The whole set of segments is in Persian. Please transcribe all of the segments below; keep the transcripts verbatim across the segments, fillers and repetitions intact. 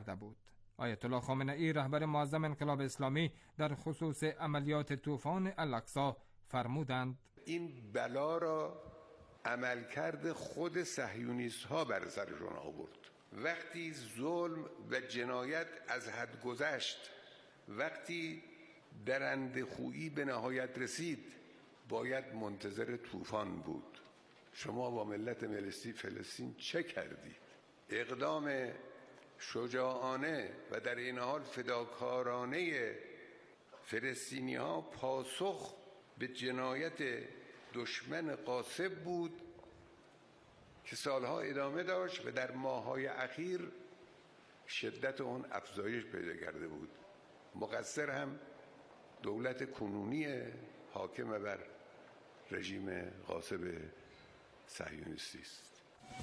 کرده بود. آیت الله خامنه‌ای رهبر معظم انقلاب اسلامی در خصوص عملیات طوفان الاقصی فرمودند: این بلا را عملکرد خود صهیونیست ها بر سرشون آورد. وقتی ظلم و جنایت از حد گذشت، وقتی درنده‌خویی به نهایت رسید، باید منتظر طوفان بود. شما با ملت فلسطین چه کردید؟ اقدام شجاعانه و در این حال فداکارانه فلسطینی ها پاسخ به جنایت دشمن غاصب بود که سالها ادامه داشت و در ماه‌های اخیر شدت اون افزایش پیدا کرده بود. مقصر هم دولت کنونی حاکم بر رژیم غاصب صهیونیستی است.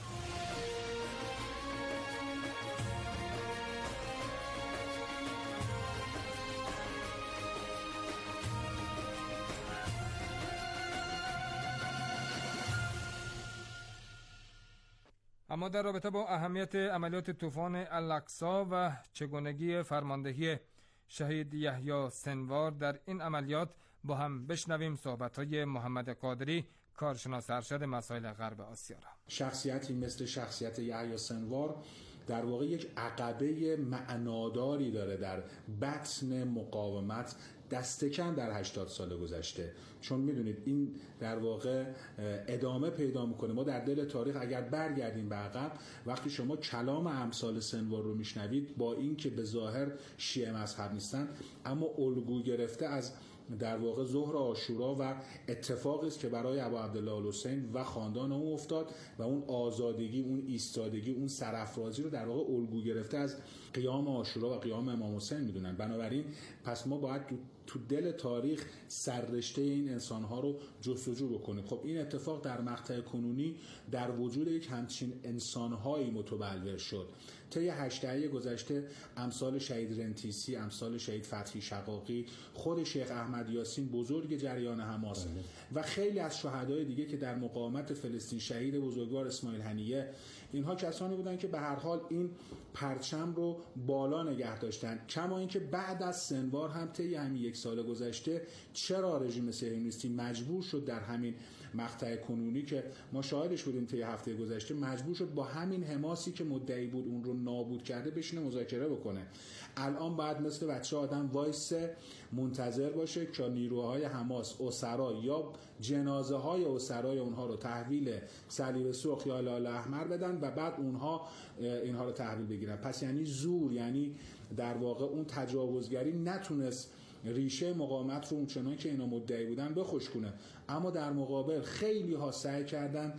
اما در رابطه با اهمیت عملیات طوفان الاقصی و چگونگی فرماندهی شهید یحیی سنوار در این عملیات با هم بشنویم صحبت‌های محمد قادری، کارشناس ارشد مسائل غرب آسیا را. شخصیتی مثل شخصیت یحیی سنوار در واقع یک عقبه معناداری داره در بطن مقاومت دستکم در هشتاد سال گذشته، چون میدونید این در واقع ادامه پیدا میکنه. ما در دل تاریخ اگر برگردیم به عقب، وقتی شما کلام امثال سنوار رو میشنوید، با این که به ظاهر شیعه مذهب نیستن، اما الگو گرفته از در واقع ظهر عاشورا و اتفاقی است که برای ابا عبدالله الحسین و خاندان او افتاد و اون آزادگی، اون ایستادگی، اون سرافرازی رو در واقع الگو گرفته از قیام عاشورا و قیام امام حسین میدونن. بنابراین پس ما باید تو دل تاریخ سررشته این انسان‌ها رو جستجو بکنیم. خب این اتفاق در مقطع کنونی در وجود یک همچین انسان‌هایی متبلور شد. طی هشت دهه گذشته امثال شهید رنتیسی، امثال شهید فتحی شقاقی، خود شیخ احمد یاسین بزرگ جریان حماس بله. و خیلی از شهدای دیگه که در مقاومت فلسطین، شهید بزرگوار اسماعیل هنیه، اینها کسانی بودن که به هر حال این پرچم رو بالا نگه داشتن. کما اینکه بعد از سنوار هم طی همین یک سال گذشته چرا رژیم صهیونیستی مجبور شد در همین مقطع کنونی که ما شاهدش بودیم طی هفته گذشته، مجبور شد با همین حماسی که مدعی بود اون رو نابود کرده بشینه مذاکره بکنه. الان بعد مثل بچه آدم وایسه منتظر باشه که نیروهای حماس اسرا یا جنازه های اسرای اونها رو تحویل صلیب سرخ یا لال احمر بدن و بعد اونها اینها رو تحویل بگیرن. پس یعنی زور، یعنی در واقع اون تجاوزگری نتونست ریشه مقاومت رو اونچنان که اینا مدعی بودن بخشکونه. اما در مقابل خیلی ها سعی کردن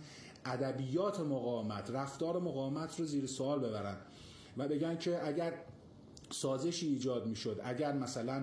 ادبیات مقاومت، رفتار مقاومت رو زیر سوال ببرن و بگن که اگر سازشی ایجاد میشد، اگر مثلا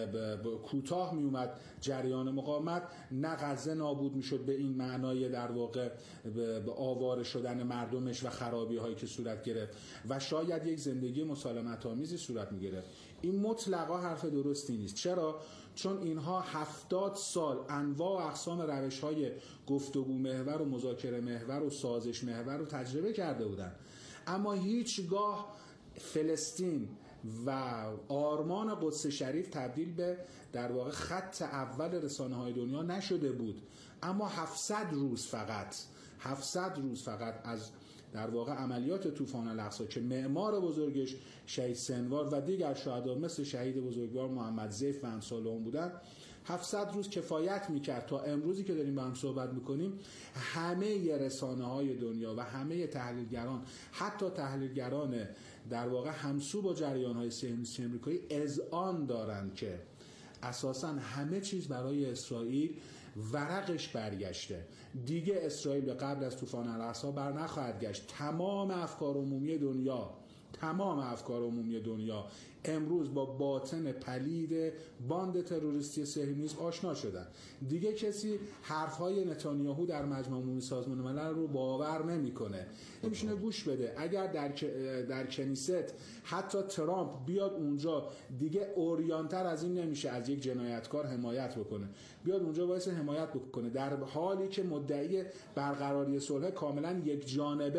کوتاه می اومد جریان مقاومت، نه غزه نابود میشد به این معنای در واقع به آواره شدن مردمش و خرابی هایی که صورت گرفت و شاید یک زندگی مسالمت آمیزی صورت می گرفت. این مطلقا حرف درستی نیست. چرا؟ چون اینها هفتاد سال انواع و اقسام روش های گفتگو محور و مذاکره محور و سازش محور رو تجربه کرده بودن، اما هیچگاه فلسطین و آرمان قدس شریف تبدیل به در واقع خط اول رسانه‌های دنیا نشده بود. اما هفتصد روز فقط هفتصد روز فقط از در واقع عملیات طوفان الاقصی که معمار بزرگش شهید سنوار و دیگر شهدا مثل شهید بزرگوار محمد ضیف و امثال اون بودن، هفتصد روز کفایت میکرد تا امروزی که داریم با هم صحبت میکنیم همه رسانه‌های دنیا و همه تحلیلگران، حتی تحلیلگران در واقع همسو با جریان‌های صهیونیستی آمریکایی، اذعان دارند که اساساً همه چیز برای اسرائیل ورقش برگشته. دیگه اسرائیل به قبل از طوفان الاقصی بر نخواهد گشت. تمام افکار عمومی دنیا تمام افکار عمومی دنیا امروز با باطن پلید باند تروریستی صهیونیسم آشنا شدن. دیگه کسی حرفهای نتانیاهو در مجمع عمومی سازمان ملل رو باور نمیکنه. نمیشونه گوش بده. اگر در در کنیست حتی ترامپ بیاد اونجا، دیگه اوریانتر از این نمیشه از یک جنایتکار حمایت بکنه. بیاد اونجا واسه حمایت بکنه در حالی که مدعی برقراری صلح کاملا یک جانبه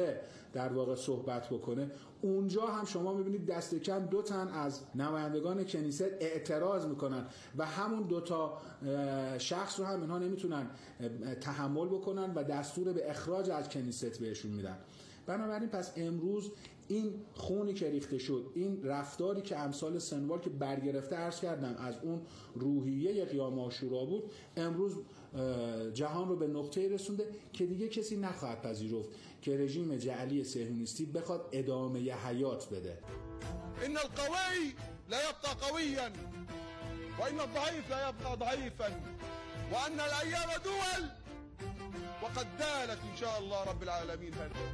در واقع صحبت بکنه، اونجا هم شما میبینید دست کم دو تن از نمایندگان کنیست اعتراض میکنن و همون دو تا شخص رو هم اینها نمیتونن تحمل بکنن و دستور به اخراج از کنیست بهشون میدن. بنابراین پس امروز این خونی که ریخته شد، این رفتاری که امثال سنوار که برگرفته عرض کردم از اون روحیه قیام عاشورا بود، امروز جهان رو به نقطه‌ای رسونده که دیگه کسی نخواهد پذیرفت که رژیم جعلی صهیونیستی بخواد ادامه حیات بده. ان القوی لا يبقى قويا وان الضعيف لا يبقى ضعيفا وان الايام دول وقد دالت ان شاء الله رب العالمين.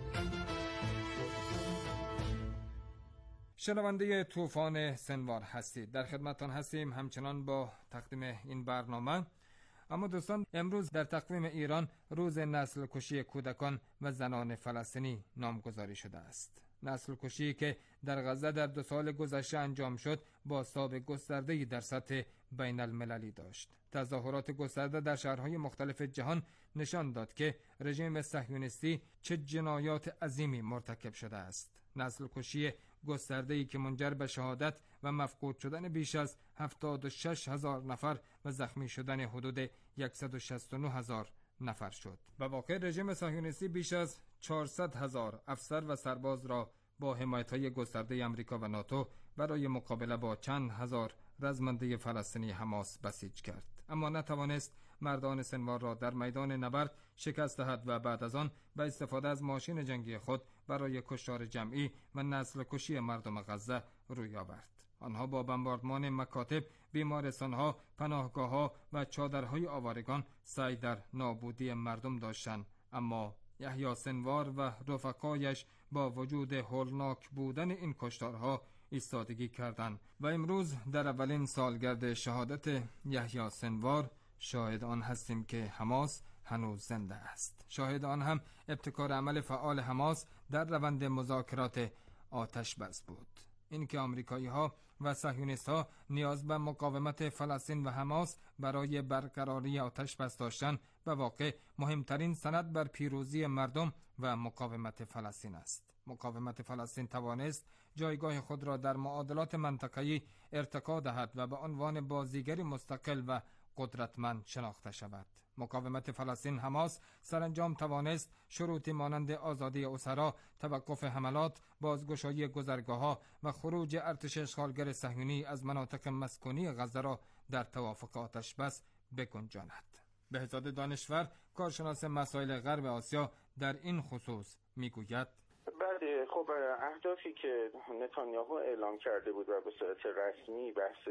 شنونده طوفان سنوار هستید، در خدمتتان هستیم همچنان با تقدیم این برنامه. اما دوستان، امروز در تقویم ایران روز نسل کشی کودکان و زنان فلسطینی نامگذاری شده است. نسل کشی که در غزه در دو سال گذشته انجام شد بازتاب گسترده‌ای در سطح بین المللی داشت. تظاهرات گسترده در شهرهای مختلف جهان نشان داد که رژیم صهیونیستی چه جنایات عظیمی مرتکب شده است. نسل کشی گسترده‌ای که منجر به شهادت و مفقود شدن بیش از هفتاد و شش هزار نفر و زخمی شدن حدود صد و شصت و نه هزار نفر شد. به واقع رژیم صهیونیستی بیش از چهارصد هزار افسر و سرباز را با حمایت‌های گسترده آمریکا و ناتو برای مقابله با چند هزار رزمنده فلسطینی حماس بسیج کرد، اما نتوانست مردان سنوار را در میدان نبرد شکست دهد و بعد از آن با استفاده از ماشین جنگی خود برای کشتار جمعی و نسل کشی مردم غزه روی آورد. آنها با بمباردمان مکاتب، بیمارستانها، پناهگاهها و چادرهای آوارگان سعی در نابودی مردم داشتند، اما یحیی سنوار و رفقایش با وجود هولناک بودن این کشتارها ایستادگی کردند و امروز در اولین سالگرد شهادت یحیی سنوار شاهد آن هستیم که حماس هنوز زنده است. شاهد آن هم ابتکار عمل فعال حماس در روند مذاکرات آتش بس بود. این که آمریکایی ها و صهیونیست ها نیاز به مقاومت فلسطین و حماس برای برقراری آتش بس داشتن به واقع مهمترین سند بر پیروزی مردم و مقاومت فلسطین است. مقاومت فلسطین توانست جایگاه خود را در معادلات منطقه‌ای ارتقا دهد و به عنوان بازیگری مستقل و قدرتمند شناخته شود. مقاومت فلسطین حماس سرانجام توانست شروطی مانند آزادی اسرا، توقف حملات، بازگشایی گذرگاه‌ها و خروج ارتش اشغالگر صهیونی از مناطق مسکونی غزه را در توافق آتش بس بگنجاند. بهزاد دانشور، کارشناس مسائل غرب آسیا، در این خصوص میگوید: بله، خب اهدافی که نتانیاهو اعلام کرده بود و به صورت رسمی بحث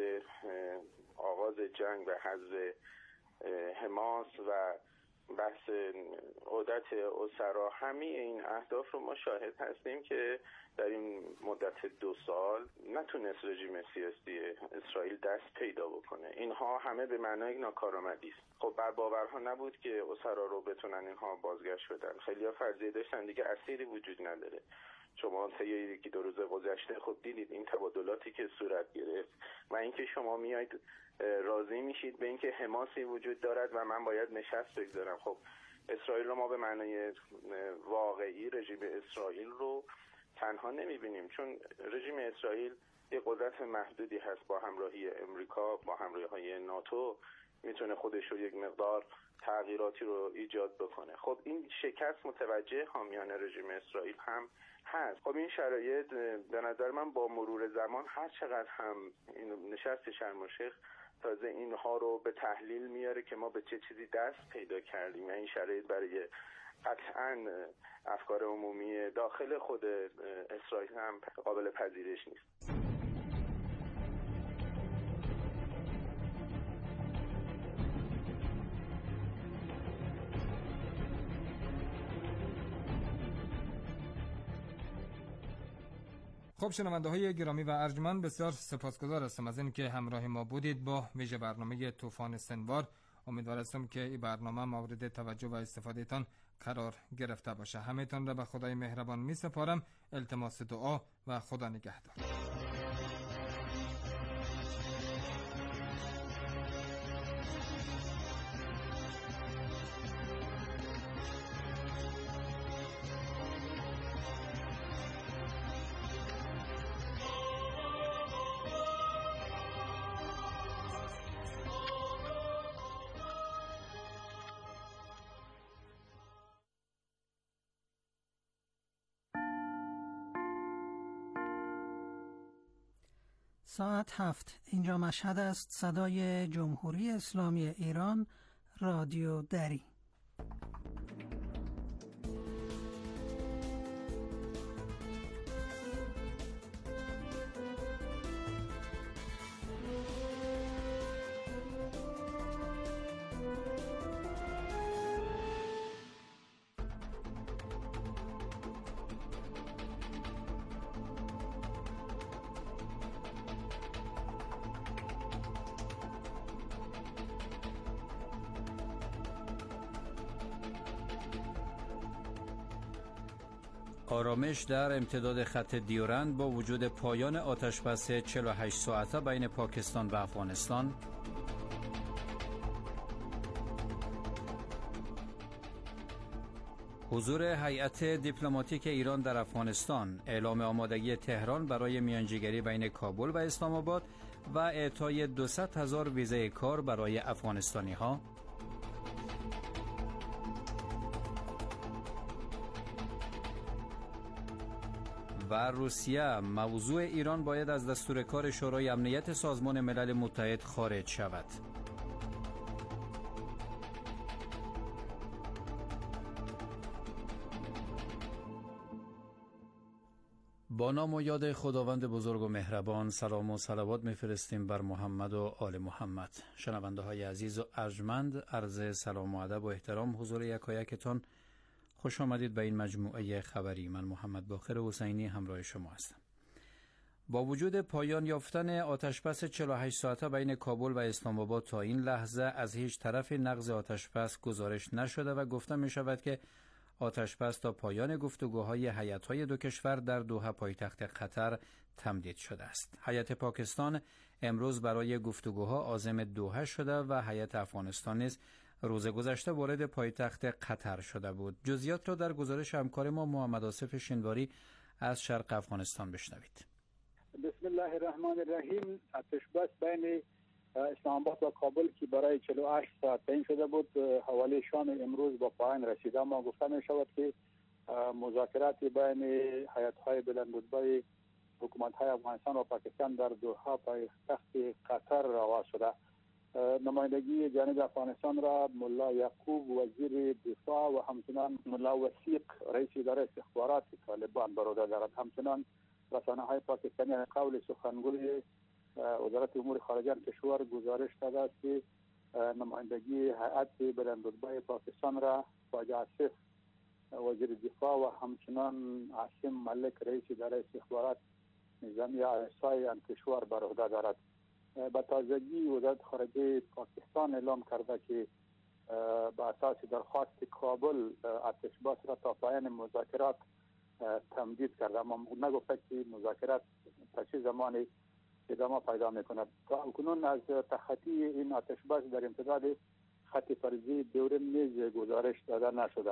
آغاز جنگ و حذف حماس و بحث عودت اسرا، همه این اهداف رو ما شاهد هستیم که در این مدت دو سال نتونست رژیم سیاسی اسرائیل دست پیدا بکنه. اینها همه به معنای ناکارآمدی است. خب بر باورها نبود که اسرا رو بتونن اینها بازگشت بدن. خیلی‌ها فرضیه داشتن دیگه اسیری وجود نداره. شما طی یکی دو روز گذشته خب دیدید این تبادلاتی که صورت گرفت و اینکه شما میایید راضی میشید به اینکه حماسی وجود دارد و من باید نشست بگذارم. خب اسرائیل رو ما به معنای واقعی رژیم اسرائیل رو تنها نمیبینیم، چون رژیم اسرائیل یه قدرت محدودی هست، با همراهی امریکا، با همراهی ناتو میتونه خودش رو یک مقدار تغییراتی رو ایجاد بکنه. خب این شکست متوجه حامیان رژیم اسرائیل هم هست. خب این شرایط به نظر من با مرور زمان هر چقدر هم این نشست شرم الشیخ تازه اینها رو به تحلیل میاره که ما به چه چیزی دست پیدا کردیم و این شرایط برای قطعاً افکار عمومی داخل خود اسرائیل هم قابل پذیرش نیست. خب شنونده های گرامی و ارجمند، بسیار سپاسگزار هستم از این که همراه ما بودید با ویژه برنامه طوفان سنوار. امیدوار هستم که این برنامه مورد توجه و استفاده تان قرار گرفته باشه. همه تان را به خدای مهربان می سپارم. التماس دعا و خدا نگهدار. ساعت هفت. اینجا مشهد است. صدای جمهوری اسلامی ایران، رادیو دری. آرامش در امتداد خط دیورند با وجود پایان آتشبس چهل و هشت ساعته بین پاکستان و افغانستان. حضور هیئت دیپلماتیک ایران در افغانستان، اعلام آمادگی تهران برای میانجیگری بین کابل و اسلام آباد و اعطای دویست هزار ویزای کار برای افغانستانی ها. و روسیه، موضوع ایران باید از دستور کار شورای امنیت سازمان ملل متحد خارج شود. با نام و یاد خداوند بزرگ و مهربان، سلام و صلوات میفرستیم بر محمد و آل محمد. شنونده های عزیز و ارجمند، عرض سلام و ادب و احترام حضور یکایکتان. خوش آمدید به این مجموعه خبری. من محمد باقر حسینی همراه شما هستم. با وجود پایان یافتن آتشبس چهل و هشت ساعته بین کابل و اسلام آباد تا این لحظه از هیچ طرف نقض آتشبس گزارش نشده و گفته می شود که آتشبس تا پایان گفتگوهای هیئت‌های دو کشور در دوحه پایتخت قطر تمدید شده است. هیئت پاکستان امروز برای گفتگوها عازم دوحه شده و هیئت افغانستان نیز روز گذشته وارد پایتخت قطر شده بود. جزئیات را در گزارش همکار ما محمد آصف شینواری از شرق افغانستان بشنوید. بسم الله الرحمن الرحیم. آتشبس بین اسلام آباد و کابل که برای چهل و هشت ساعت تعیین شده بود حوالی شام امروز با پایان رسید. اما گفته می شود که مذاکرات بین هیئت‌های بلندرتبه حکومت‌های افغانستان و پاکستان در دوحه پایتخت قطر آغاز شده. نمایندگی جانب افغانستان را ملا یعقوب وزیر دفاع و همچنان ملا وثیق رئیس اداره استخبارات طالبان بر عهده دارد. همچنان رسانه‌های پاکستانی قول سخنگوی وزارت امور خارجه کشور گزارش داده است که نمایندگی هیئت بلندرتبه پاکستان را خواجه آصف وزیر دفاع و همچنان عاصم ملک رئیس اداره استخبارات نظامی ارسای آن کشور بر عهده دارد. به تازگی وزارت خارجه پاکستان اعلام کرده که به اساس درخواست کابل آتشبس را تا پایان مذاکرات تمدید کرده، اما نگفته که مذاکرات تا چه زمانی ادامه پیدا میکند. تا کنون از تخطی این آتشبس در امتداد خط فرضی دیورند نیز گزارش داده نشده.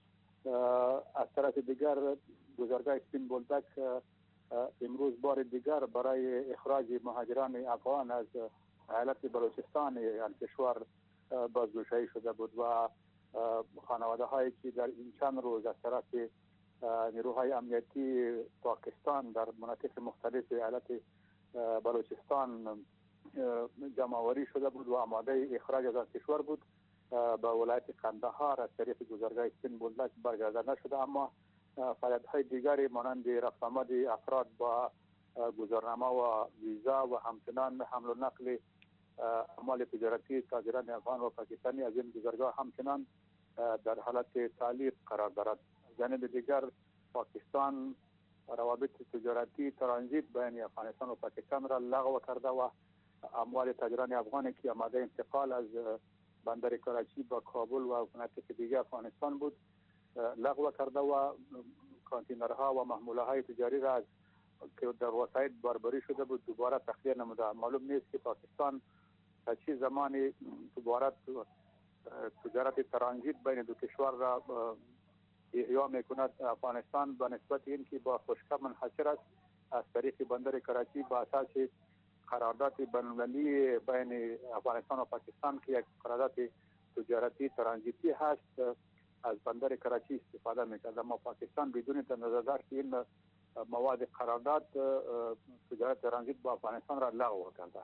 از طرف دیگر گذرگاه سپین بولدک امروز بار دیگر برای اخراج مهاجران افغان از ایالت بلوچستان آن کشور بازگشایی شده بود و خانواده هایی که در این چند روز از طرف نیروهای امنیتی پاکستان در مناطق مختلف ایالت بلوچستان جمع آوری شده بود و آماده اخراج از آن کشور بود، به ولایت قندهار از طریق گذرگاه سپین بولدک برگردانده نشده. اما فعالیت‌های دیگری مانند رفت آمد افراد با گذرنامه و ویزا و همچنان حمل و نقل اعمال تجارتی تاجران افغان و پاکستانی از این گذرگاه همچنان در حالت تعلیق قرار دارد. جانب دیگر پاکستان روابط تجارتی ترانزیت بین افغانستان و پاکستان را لغو کرده و اموال تاجران افغانی که آماده انتقال از بندر کراچی با کابل و مناطق دیگر افغانستان بود لغو کرده و کانتینرها و محموله های تجاری را از که در وسایل باربری شده بود دوباره تخلیه نموده. معلوم نیست که پاکستان تا چه زمانی دوباره تجارت ترانزیت بین دو کشور را احیا میکند. افغانستان به نسبت اینکه با خشکی منحصر است از طریق بندر کراچی با اساس قرارداد بین‌المللی بین افغانستان و پاکستان که یک قرارداد تجارتی ترانزیتی هست از بندر کراچی استفاده میکرد، اما پاکستان بدون تنظر که این مواد قرارداد تجارت ترانزیت با افغانستان را لغو کرده.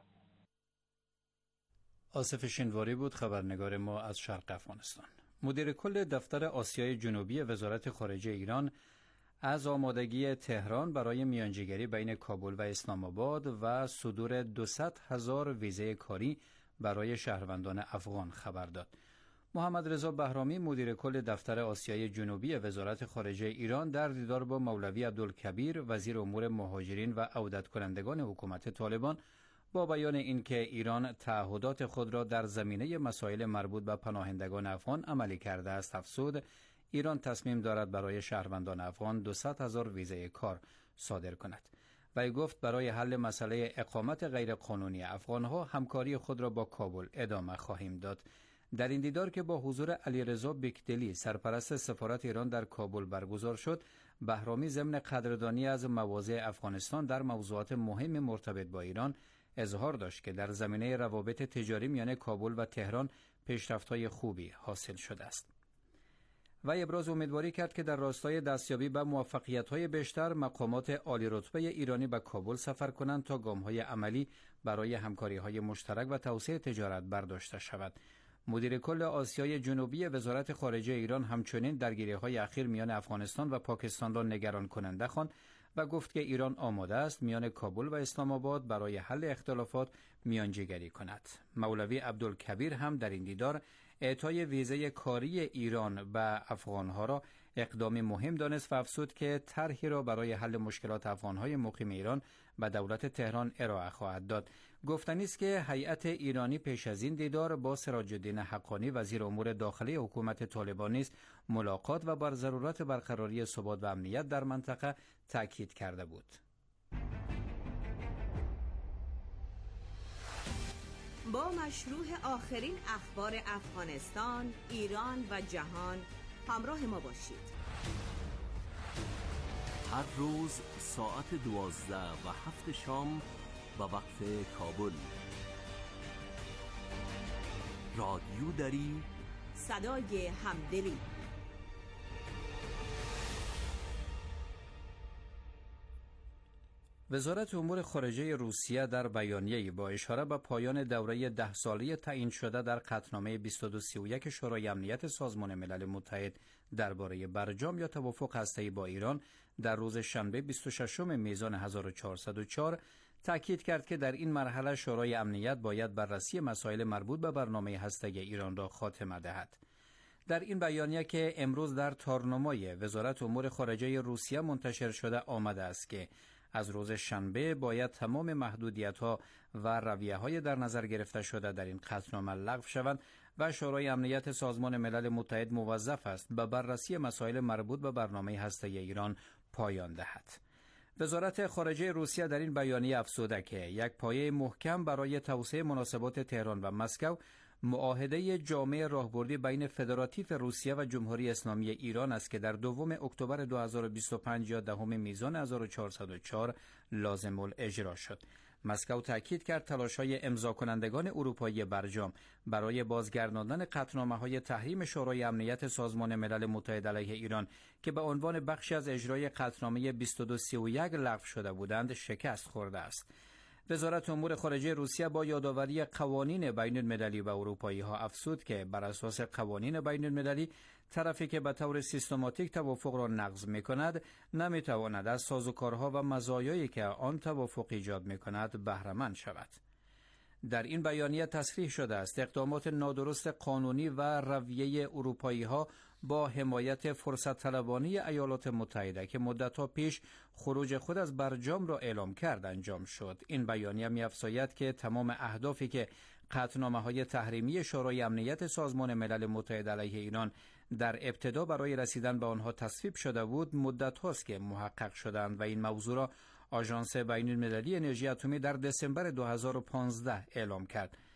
آصف شینواری بود، خبرنگار ما از شرق افغانستان. مدیر کل دفتر آسیای جنوبی وزارت خارجه ایران از آمادگی تهران برای میانجیگری بین کابل و اسلام آباد و صدور دویست هزار ویزه کاری برای شهروندان افغان خبر داد. محمد رضا بهرامی مدیر کل دفتر آسیای جنوبی وزارت خارجه ایران در دیدار با مولوی عبدالکبیر وزیر امور مهاجرین و عودت کنندگان حکومت طالبان با بیان اینکه ایران تعهدات خود را در زمینه مسائل مربوط به پناهندگان افغان عملی کرده است افزود ایران تصمیم دارد برای شهروندان افغان دویست هزار ویزه کار صادر کند. وی گفت برای حل مسئله اقامت غیرقانونی افغانها همکاری خود را با کابل ادامه خواهیم داد. در این دیدار که با حضور علیرضا بیکدلی سرپرست سفارت ایران در کابل برگزار شد، بهرامی ضمن قدردانی از مواضع افغانستان در موضوعات مهم مرتبط با ایران اظهار داشت که در زمینه روابط تجاری میان کابل و تهران پیشرفت‌های خوبی حاصل شده است. و ابراز امیدواری کرد که در راستای دستیابی به موفقیت‌های بیشتر مقامات عالی رتبه ایرانی به کابل سفر کنند تا گام‌های عملی برای همکاری‌های مشترک و توسعه تجارت برداشته شود. مدیر کل آسیای جنوبی وزارت خارجه ایران همچنین درگیری‌های اخیر میان افغانستان و پاکستان را نگران کننده خواند و گفت که ایران آماده است میان کابل و اسلام آباد برای حل اختلافات میانجیگری کند. مولوی عبدالکبیر هم در این دیدار اعطای ویزه کاری ایران به افغانها را اقدامی مهم دانست و افزود که طرحی را برای حل مشکلات افغانهای مقیم ایران به دولت تهران ارائه خواهد داد. گفتنی است که هیئت ایرانی پیش از این دیدار با سراج الدین حقانی وزیر امور داخلی حکومت طالبان نیز ملاقات و بر ضرورت برقراری ثبات و امنیت در منطقه تاکید کرده بود. با مشروع آخرین اخبار افغانستان، ایران و جهان همراه ما باشید. هر روز ساعت دوازده و هفت شام به وقت کابل. رادیو دری، صدای همدلی. وزارت امور خارجه روسیه در بیانیه‌ای با اشاره به پایان دوره ده ساله تعیین شده در قطعنامه بیست و دو سی و یک شورای امنیت سازمان ملل متحد درباره برجام یا توافق هسته‌ای با ایران در روز شنبه بیست و ششم میزان هزار و چهارصد و چهار تاکید کرد که در این مرحله شورای امنیت باید بررسی مسائل مربوط به برنامه هسته‌ای ایران را خاتمه دهد. در این بیانیه که امروز در تارنمای وزارت امور خارجه روسیه منتشر شده آمده است که از روز شنبه باید تمام محدودیت‌ها و رویه‌های در نظر گرفته شده در این قطعنامه لغو شوند و شورای امنیت سازمان ملل متحد موظف است به بررسی مسائل مربوط به برنامه هسته‌ای ایران پایان دهد. وزارت خارجه روسیه در این بیانیه افزوده که یک پایه محکم برای توسعه مناسبات تهران و مسکو معاهده جامع راهبردی بین فدراتیو روسیه و جمهوری اسلامی ایران است که در دوم اکتبر دو هزار و بیست و پنج یا دهم میزان هزار و چهارصد و چهار لازم الاجرا شد. مسکو تاکید کرد تلاش‌های امضا کنندگان اروپایی برجام برای بازگرداندن قطعنامه‌های تحریم شورای امنیت سازمان ملل متحد علیه ایران که به عنوان بخشی از اجرای قطعنامه بیست و دو سی و یک لغو شده بودند شکست خورده است. وزارت امور خارجه روسیه با یادآوری قوانین بین المللی و اروپایی ها افزود که بر اساس قوانین بین المللی طرفی که به طور سیستماتیک توافق را نقض می کند نمی تواند از سازوکارها و مزایایی که آن توافق ایجاد می کند بهره مند شود. در این بیانیه تصریح شده است اقدامات نادرست قانونی و رویه اروپایی ها با حمایت فرصت طلبانه ایالات متحده که مدت‌ها پیش خروج خود از برجام را اعلام کرد انجام شد. این بیانیه می‌افزاید که تمام اهدافی که قطعنامه‌های تحریمی شورای امنیت سازمان ملل متحد علیه ایران در ابتدا برای رسیدن به آنها تصویب شده بود مدت هاست که محقق شدند و این موضوع را آژانس بین المللی انرژی اتمی در دسامبر دو هزار و پانزده اعلام کرد.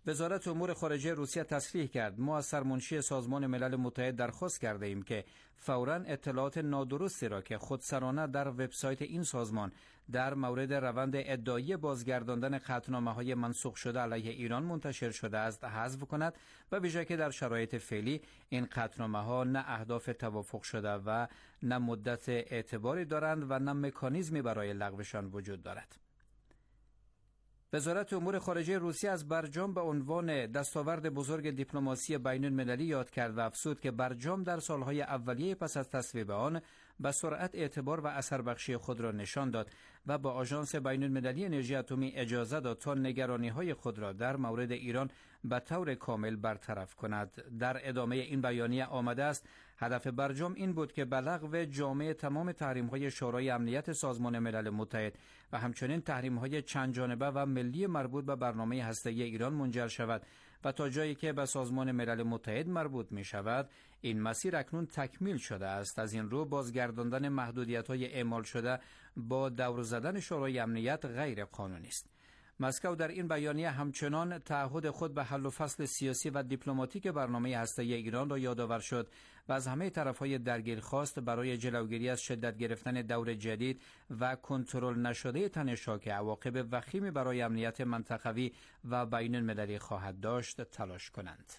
وزارت امور خارجه روسیه تصریح کرد ما از سرمنشی سازمان ملل متحد درخواست کرده ایم که فوراً اطلاعات نادرستی را که خودسرانه در وبسایت این سازمان در مورد روند ادعایی بازگرداندن قطعنامه‌های منسوخ شده علیه ایران منتشر شده است حذف کند و ویژه که در شرایط فعلی این قطعنامه‌ها نه اهداف توافق شده و نه مدت اعتباری دارند و نه مکانیزمی برای لغوشان وجود دارد. وزارت امور خارجه روسیه از برجام به عنوان دستاورد بزرگ دیپلماسی بین المللی یاد کرد و افزود که برجام در سالهای اولیه پس از تصویب آن به سرعت اعتبار و اثر بخشی خود را نشان داد و با آژانس بین المللی انرژی اتمی اجازه داد تا نگرانی‌های خود را در مورد ایران به طور کامل برطرف کند. در ادامه این بیانیه آمده است هدف برجام این بود که به لغو جامع تمام تحریم‌های شورای امنیت سازمان ملل متحد و همچنین تحریم‌های چند جانبه و ملی مربوط به برنامه هسته‌ای ایران منجر شود و تا جایی که به سازمان ملل متحد مربوط می شود این مسیر اکنون تکمیل شده است. از این رو بازگرداندن محدودیت‌های اعمال شده با دور زدن شورای امنیت غیر قانونی است. مسکو در این بیانیه همچنان تعهد خود به حل و فصل سیاسی و دیپلماتیک برنامه هسته‌ای ایران را یادآور شد و از همه طرف‌های درگیر خواست برای جلوگیری از شدت گرفتن دور جدید و کنترل نشده تنش‌ها که عواقب وخیمی برای امنیت منطقوی و بین المللی خواهد داشت تلاش کنند.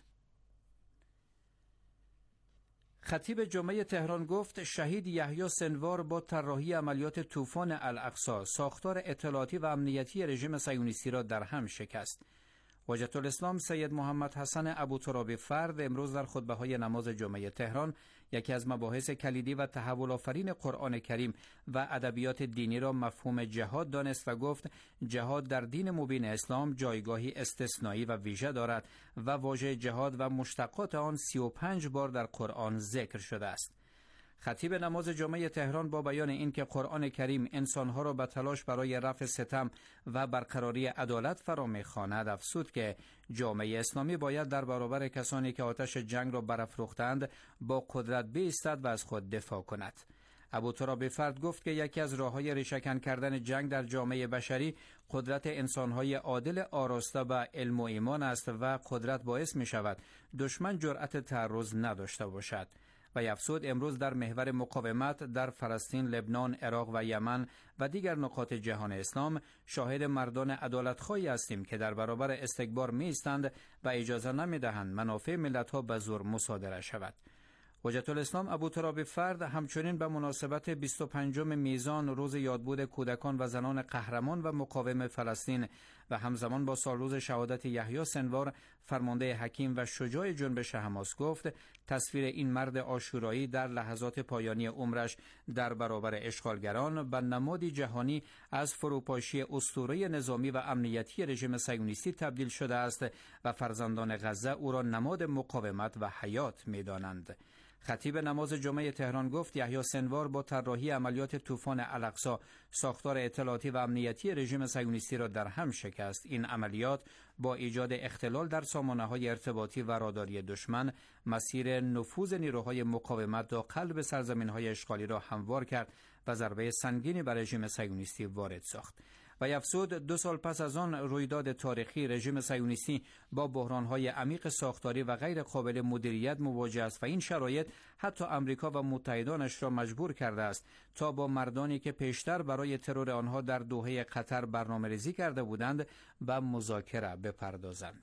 خطیب جمعه تهران گفت شهید یحیی سنوار با طراحی عملیات طوفان الاقصی ساختار اطلاعاتی و امنیتی رژیم صهیونیستی را در هم شکست. حجت الاسلام سید محمد حسن ابوتراب فرد امروز در خطبه‌های نماز جمعه تهران یکی از مباحث کلیدی و تحول آفرین قرآن کریم و ادبیات دینی را مفهوم جهاد دانست و گفت جهاد در دین مبین اسلام جایگاهی استثنایی و ویژه دارد و واژه جهاد و مشتقات آن سی و پنج بار در قرآن ذکر شده است. خطیب نماز جمعه تهران با بیان این که قرآن کریم انسانها را به تلاش برای رفع ستم و برقراری عدالت فرا می‌خواند افزود که جامعه اسلامی باید در برابر کسانی که آتش جنگ را برافروختند با قدرت بایستد و از خود دفاع کند. ابوتراب فرد گفت که یکی از راه‌های ریشه‌کن کردن جنگ در جامعه بشری قدرت انسان‌های عادل آراسته به علم و ایمان است و قدرت باعث می‌شود دشمن جرأت تعرض نداشته باشد. و افزود امروز در محور مقاومت در فلسطین، لبنان، عراق و یمن و دیگر نقاط جهان اسلام شاهد مردان عدالتخواهی هستیم که در برابر استکبار می‌ایستند و اجازه نمی‌دهند منافع ملت‌ها به زور مصادره شود. حجت الاسلام ابوتراب فرد همچنین به مناسبت بیست و پنجم میزان روز یادبود کودکان و زنان قهرمان و مقاوم فلسطین و همزمان با سالروز شهادت یحیی سنوار فرمانده حکیم و شجاع جنبش حماس گفت تصویر این مرد عاشورایی در لحظات پایانی عمرش در برابر اشغالگران به نمادی جهانی از فروپاشی اسطوره نظامی و امنیتی رژیم صهیونیستی تبدیل شده است و فرزندان غزه او را نماد مقاومت و حیات می‌دانند. خطیب نماز جمعه تهران گفت یحیی سنوار با طراحی عملیات طوفان الاقصی ساختار اطلاعاتی و امنیتی رژیم صهیونیستی را در هم شکست. این عملیات با ایجاد اختلال در سامانه‌های ارتباطی و راداری دشمن مسیر نفوذ نیروهای مقاومت تا قلب سرزمین‌های اشغالی را هموار کرد و ضربه سنگینی بر رژیم صهیونیستی وارد ساخت. و افزود دو سال پس از آن رویداد تاریخی رژیم صهیونیستی با بحران‌های عمیق ساختاری و غیر قابل مدیریت مواجه است و این شرایط حتی آمریکا و متحدانش را مجبور کرده است تا با مردانی که پیشتر برای ترور آنها در دوحه قطر برنامه‌ریزی کرده بودند به مذاکره بپردازند.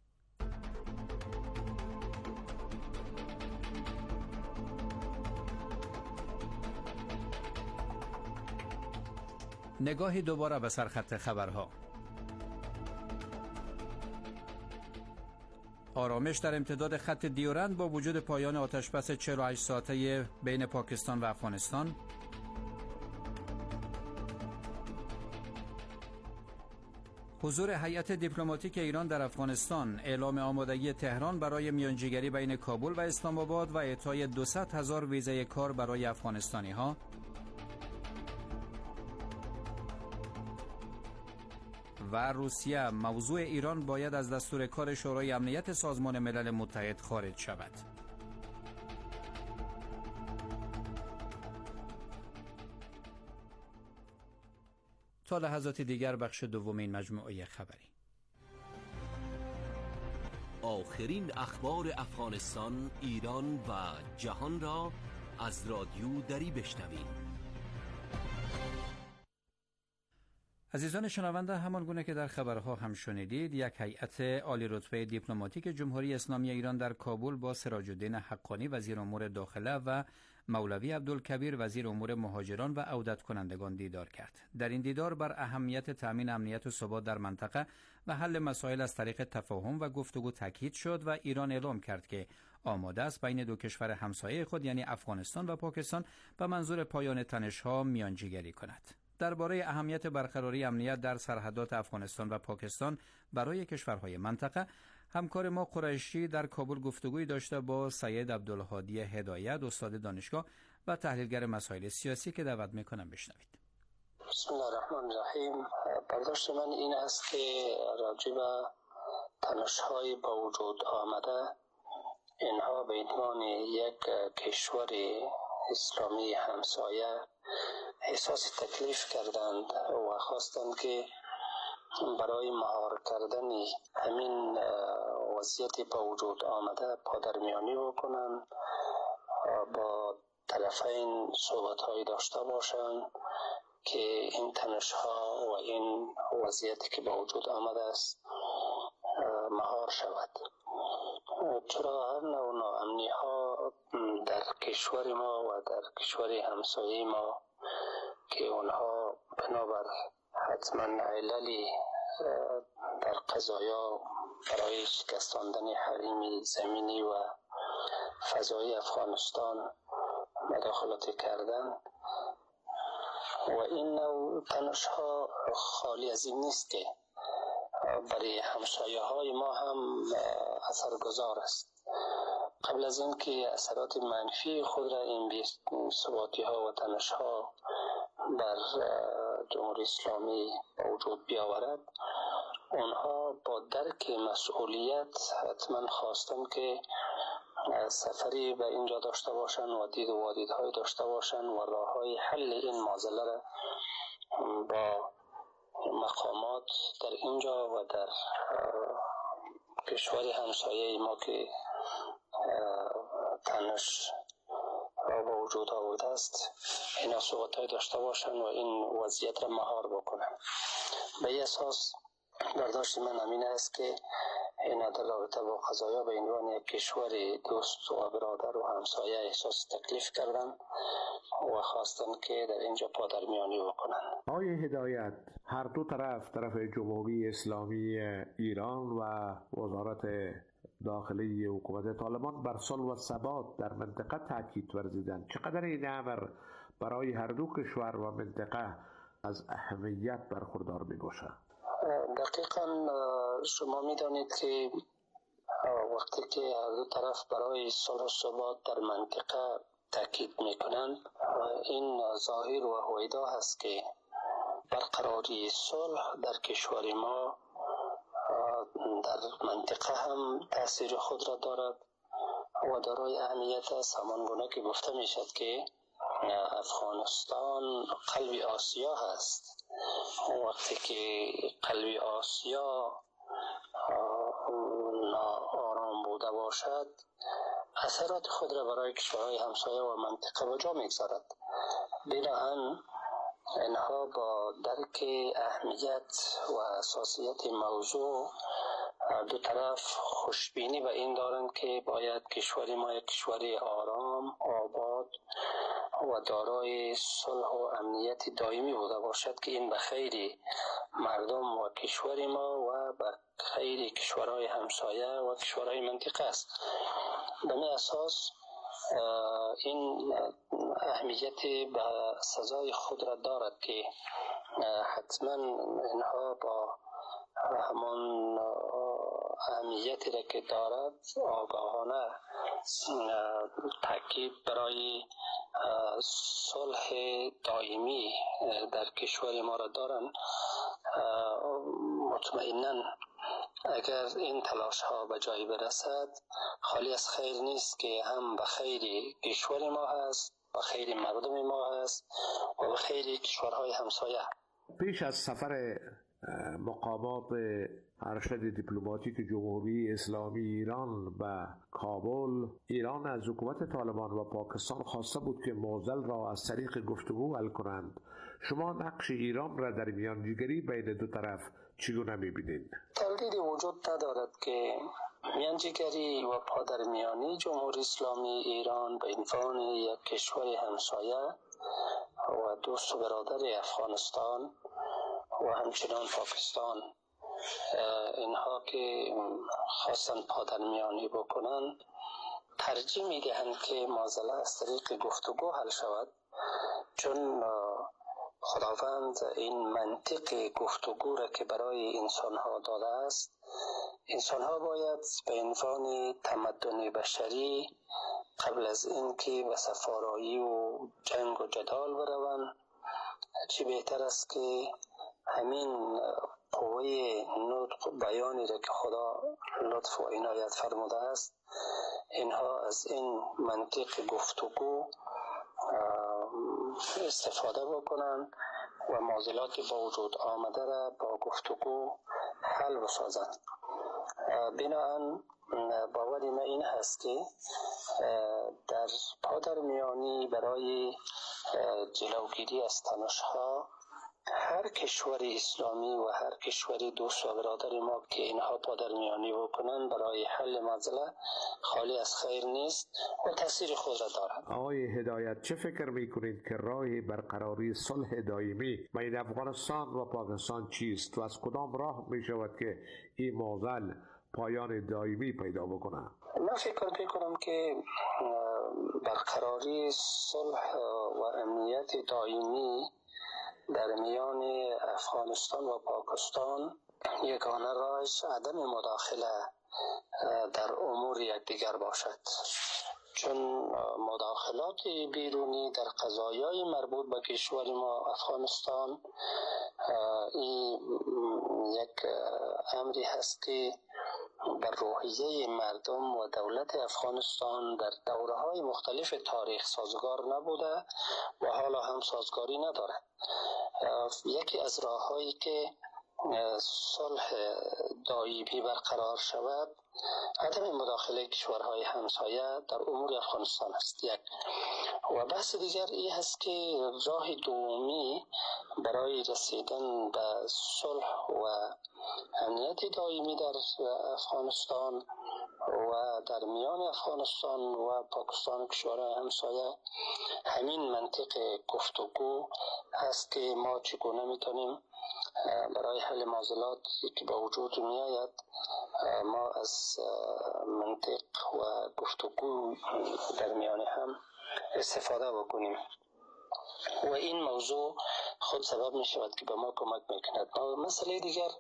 نگاهی دوباره به سرخط خبرها. آرامش در امتداد خط دیورند با وجود پایان آتشبس چهل و هشت ساعته بین پاکستان و افغانستان. حضور هیئت دیپلماتیک ایران در افغانستان، اعلام آمادگی تهران برای میانجیگری بین کابل و اسلام آباد و اعطای دویست هزار ویزای کار برای افغانستانی ها. و روسیه موضوع ایران باید از دستور کار شورای امنیت سازمان ملل متحد خارج شود. تا لحظات دیگر بخش دوم این مجموعه خبری. آخرین اخبار افغانستان، ایران و جهان را از رادیو دری بشنوید. عزیزان شنونده، همان گونه که در خبرها هم شنیدید، یک هیئت عالی رتبه دیپلماتیک جمهوری اسلامی ایران در کابل با سراج الدین حقانی وزیر امور داخله و مولوی عبدالکبیر وزیر امور مهاجران و عودت کنندگان دیدار کرد. در این دیدار بر اهمیت تأمین امنیت و ثبات در منطقه و حل مسائل از طریق تفاهم و گفتگو تاکید شد و ایران اعلام کرد که آماده است بین دو کشور همسایه خود یعنی افغانستان و پاکستان به منظور پایان تنش‌ها میانجیگری کند. درباره اهمیت برقراری امنیت در سرحدات افغانستان و پاکستان برای کشورهای منطقه، همکار ما قریشی در کابل گفتگوی داشته با سید عبدالهادی هدایت، استاد دانشگاه و تحلیلگر مسائل سیاسی که دعوت میکنم بشنوید. بسم الله الرحمن الرحیم. برداشت من این است که راجع به تنش‌های با وجود آمده، اینها به عنوان یک کشور اسلامی همسایه احساس تکلیف کردند و خواستند که برای مهار کردن همین وضعیت با وجود آمده پادرمیانی بکنند، با طرفین صحبت‌های داشته باشند که این تنش‌ها و این وضعیتی که با وجود آمده است مهار شود. چرا هر نوع ناامنی‌ها در کشور ما و در کشور همسایه ما که اونها بنابر حتما عللی در قضایا برای شکستاندن حریم زمینی و فضای افغانستان مداخلات کردن و این نوع تنش‌ها خالی از این نیست که برای همسایه های ما هم اثرگذار است. قبل از این که اثرات منفی خود را این بی‌ثباتی ها و تنش ها بر جمهوری اسلامی وجود بیاورد، اونها با درک مسئولیت حتما خواستن که سفری به اینجا داشته باشند و دید و وادیدهای داشته باشند و راه های حل این معضله را با مقامات در اینجا و در کشور همسایه ما که تنش را با وجود آورده است این صحبت‌های داشته باشند و این وضعیت را مهار بکنند. به این اساس برداشت من همین است که این در رابطه با قضایا به عنوان یک کشور دوست و برادر و همسایه احساس تکلیف کردن و خواستن که در اینجا پادرمیانی بکنن. آقای هدایت، هر دو طرف، طرف جمهوری اسلامی ایران و وزارت داخلی حکومت طالبان، بر صلح و ثبات در منطقه تاکید ورزیدند. چقدر این امر برای هر دو کشور و منطقه از اهمیت برخوردار می باشد؟ دقیقاً شما می دانید که وقتی که هر دو طرف برای صلح و ثبات در منطقه تاکید می کنند، این ظاهر و هویدا هست که برقراری صلح در کشور ما در منطقه هم تاثیر خود را دارد و دارای اهمیت است. همان گونه که گفته می شد که افغانستان قلب آسیا هست. وقتی که قلب آسیا ناآرام بوده باشد، اثرات خود را برای کشورهای همسایه و منطقه به جا میگذارد. بنابراین اینها با درک اهمیت و اساسیت موضوع دو طرف خوشبینی به این دارند که باید کشور ما یک کشور آرام، آباد و دارای صلح و امنیت دائمی بوده باشد که این به خیر مردم و کشور ما و به خیر کشورهای همسایه و کشورهای منطقه است. به این اساس این اهمیت به سزای خود را دارد که حتما اینها با همان اهمیتی را که دارد آگاهانه تاکید برای صلح دائمی در کشور ما را دارند. مطمئناً اگر این تلاش ها به جای برسد، خالی از خیر نیست که هم به خیر کشور ما هست، به خیر مردم ما هست و به خیر کشورهای همسایه. پیش از سفر مقامات ارشد دیپلماتیک جمهوری اسلامی ایران و کابل، ایران از حکومت طالبان و پاکستان خواسته بود که معضل را از طریق گفتگو حل کنند. شما نقش ایران را در میانجیگری بین دو طرف چگونه می‌بینید؟ تردیدی وجود ندارد که میانجیگری و پادرمیانی جمهوری اسلامی ایران به عنوان یک کشور همسایه و دوست و برادر افغانستان و همچنان پاکستان، اینها که خواستن پادرمیانی بکنند، ترجیح میدهند که معضله از طریق گفتگو حل شود، چون خداوند این منطق گفتگو را که برای انسان ها داده است. انسان ها باید به عنوان تمدن بشری قبل از اینکه به صفارایی و جنگ و جدال بروند، چی بهتر است که همین قوه نطق بیانی را که خدا لطف و عنایت فرموده است، اینها از این منطق گفتگو استفاده بکنند و معضلات با وجود آمده را با گفتگو حل بسازند. بنابراین باور من این هست که در پادرمیانی برای جلوگیری از تنش‌ها هر کشور اسلامی و هر کشور دوست و برادر ما که اینها پادرمیانی بکنن برای حل مسئله خالی از خیر نیست و تاثیر خود را دارد. آقای هدایت، چه فکر میکنید که راه برقراری صلح دائمی بین افغانستان و پاکستان چیست و از کدام راه میشود که این معضل پایان دائمی پیدا بکنه؟ من فکر میکنم که برقراری صلح و امنیت دائمی در میان افغانستان و پاکستان یگانه راهش عدم مداخله در امور یکدیگر باشد، چون مداخلات بیرونی در قضایای مربوط به کشور ما افغانستان این یک امری هست که بر روحیه مردم و دولت افغانستان در دوره‌های مختلف تاریخ سازگار نبوده و حالا هم سازگاری ندارد. یکی از راه‌هایی که صلح دائمی برقرار شود عدم مداخله کشورهای همسایه در امور افغانستان است. یک و بحث دیگر این هست که راه دومی برای رسیدن به صلح و امنیت دائمی در افغانستان و در میان افغانستان و پاکستان کشورهای همسایه همین منطق گفتگو هست که ما چگونه میتونیم برای حل معضلات که به وجود می آید ما از منطق و گفتگو در میان هم استفاده بکنیم و این موضوع خود سبب می شود که به ما کمک میکند. مسئله دیگر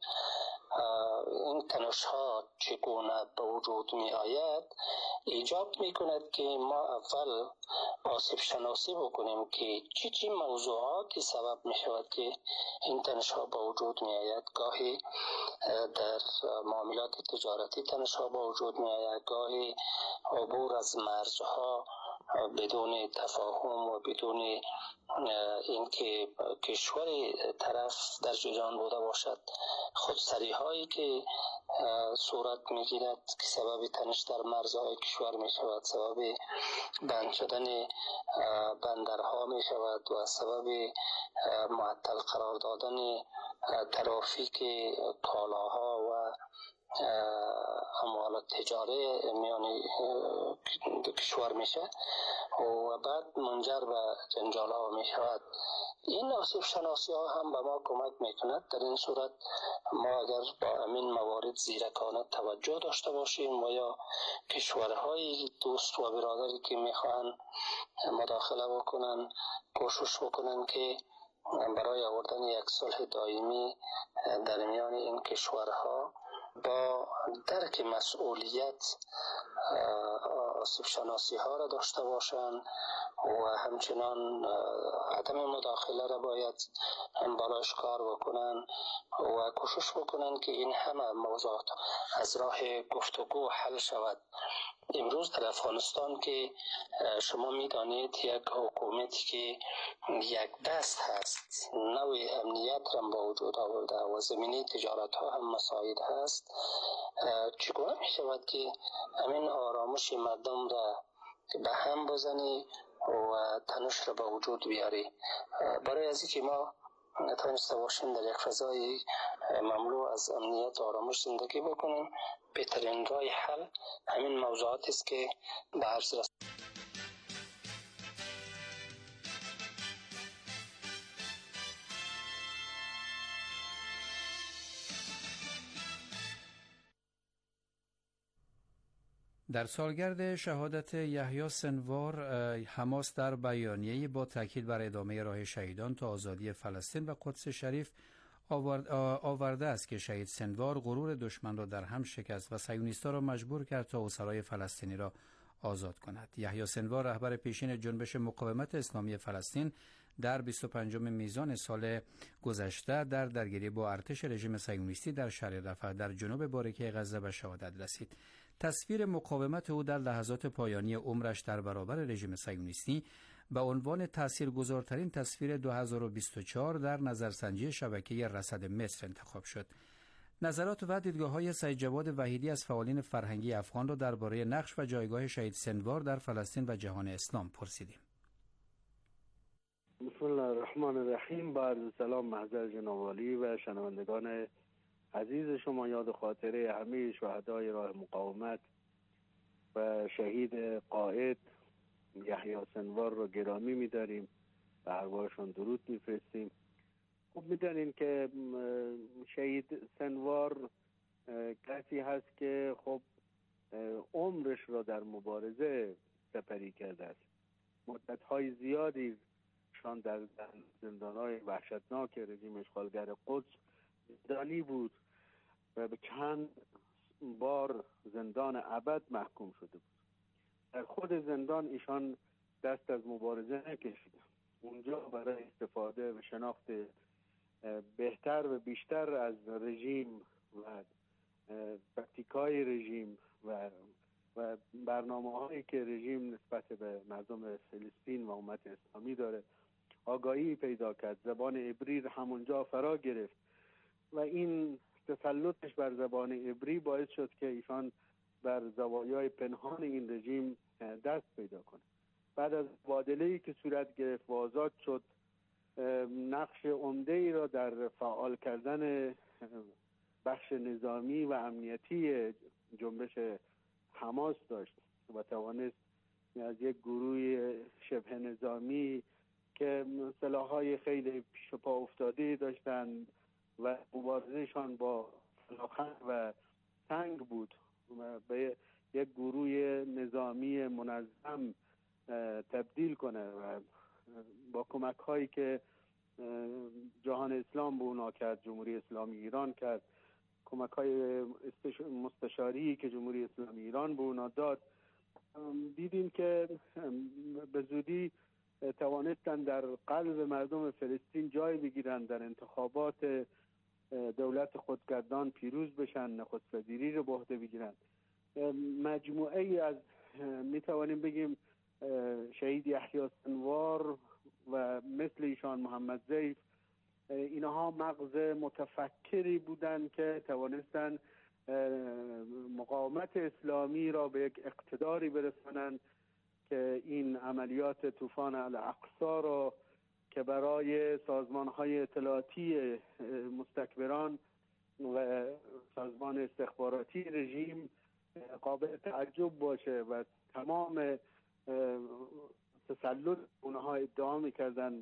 این تنش ها چگونه به وجود می آید ایجاب می کند که ما اول آسیب شناسی بکنیم که چی چی موضوعاتی سبب می شود که این تنش ها به وجود می آید. گاهی در معاملات تجارتی تنش ها به وجود می آید، گاهی عبور از مرزها بدون تفاهم و بدون اینکه کشور طرف در جریان بوده باشد، خودسری هایی که صورت میگیرد که سبب تنش در مرزهای کشور می شود، سبب بند شدن بندرها می شود و سبب معطل قرار دادن ترافیک کالاها و اموال تجاری میان کشور میشه و بعد منجر به جنجال ها می شود. این آسیب شناسی ها هم به ما کمک میکند. در این صورت ما اگر با همین موارد زیرکانه توجه داشته باشیم و یا کشورهای دوست و برادری که میخوان مداخله بکنن کوشش بکنن که برای آوردن یک صلح دائمی در میان این کشورها با درک مسئولیت آسیب شناسی ها را داشته باشند و همچنان عدم مداخله را باید هم بالاش کار بکنن و کوشش بکنن که این همه موضوعات از راه گفتگو حل شود. امروز در افغانستان که شما میدانید یک حکومتی که یک دست هست، نوع امنیت را با وجود آورده و زمینه تجارت ها هم مساعد هست، چگونه می شود که همین آرامش مردم را به هم بزنی و تنش را به وجود بیاری؟ برای از اینکه ما نتوانسته باشیم در یک فضای مملو از امنیت و آرامش زندگی بکنیم، بهترین راه حل همین موضوعات است که به عرض رسید. در سالگرد شهادت یحیی سنوار، حماس در بیانیه‌ای با تاکید بر ادامه راه شهیدان تا آزادی فلسطین و قدس شریف آورده است که شهید سنوار غرور دشمن را در هم شکست و صهیونیست‌ها را مجبور کرد تا اسرای فلسطینی را آزاد کند. یحیی سنوار، رهبر پیشین جنبش مقاومت اسلامی فلسطین، در بیست و پنجم میزان سال گذشته در درگیری با ارتش رژیم صهیونیستی در شهر رفح در جنوب باریکه غزه به شهادت رسید. تصویر مقاومت او در لحظات پایانی عمرش در برابر رژیم صهیونیستی به عنوان تاثیرگذارترین تصویر دو هزار و بیست و چهار در نظرسنجی شبکه رصد مصر انتخاب شد. نظرات و دیدگاه‌های سید جواد وحیدی از فعالین فرهنگی افغان را درباره نقش و جایگاه شهید سنوار در فلسطین و جهان اسلام پرسیدیم. بسم الله الرحمن الرحیم. با عرض سلام محضر جناب عالی و شنوندگان عزیز شما، یاد خاطره همه شهدای راه مقاومت و شهید قائد یحیی سنوار رو گرامی می‌داریم و ارواحشون درود می‌فرستیم. خب می‌دونین که شهید سنوار کسی هست که خب عمرش را در مبارزه سپری کرده است. مدت‌های زیادی شان در زندان‌های وحشتناک رژیم اشغالگر قدس زندانی بود و به چند بار زندان ابد محکوم شده بود. در خود زندان ایشان دست از مبارزه نکشید. اونجا برای استفاده و شناخت بهتر و بیشتر از رژیم و تاکتیک‌های رژیم و و برنامه‌هایی که رژیم نسبت به مردم فلسطین و امت اسلامی داره آگاهی پیدا کرد. زبان عبری همونجا فرا گرفت و این تسلطش بر زبان عبری باعث شد که ایشان بر زوایای پنهان این رژیم دست پیدا کنه. بعد از مبادله‌ای که صورت گرفت و آزاد شد، نقش عمده‌ای را در فعال کردن بخش نظامی و امنیتی جنبش حماس داشت و توانست از یک گروه شبه نظامی که سلاح‌های خیلی پیش و پا افتاده داشتند و مبارزهشان با فلاخن و سنگ بود و به یک گروه نظامی منظم تبدیل کنه و با کمک هایی که جهان اسلام به اونا کرد، جمهوری اسلامی ایران کرد، کمک های مستشاری که جمهوری اسلامی ایران به اونا داد، دیدیم که به زودی توانستن در قلب مردم فلسطین جای بگیرن، در انتخابات دولت خودگردان پیروز بشن، نخست وزیری رو به عهده بگیرن. مجموعه ای از می توانیم بگیم شهید یحیی سنوار و مثل ایشان محمد ضیف، اینها مغز متفکری بودند که توانستن مقاومت اسلامی را به یک اقتداری برسانند که این عملیات طوفان الاقصی را که برای سازمان‌های اطلاعاتی مستکبران و سازمان استخباراتی رژیم قابل تعجب باشه و تمام تسلط اونها ادعا می‌کردن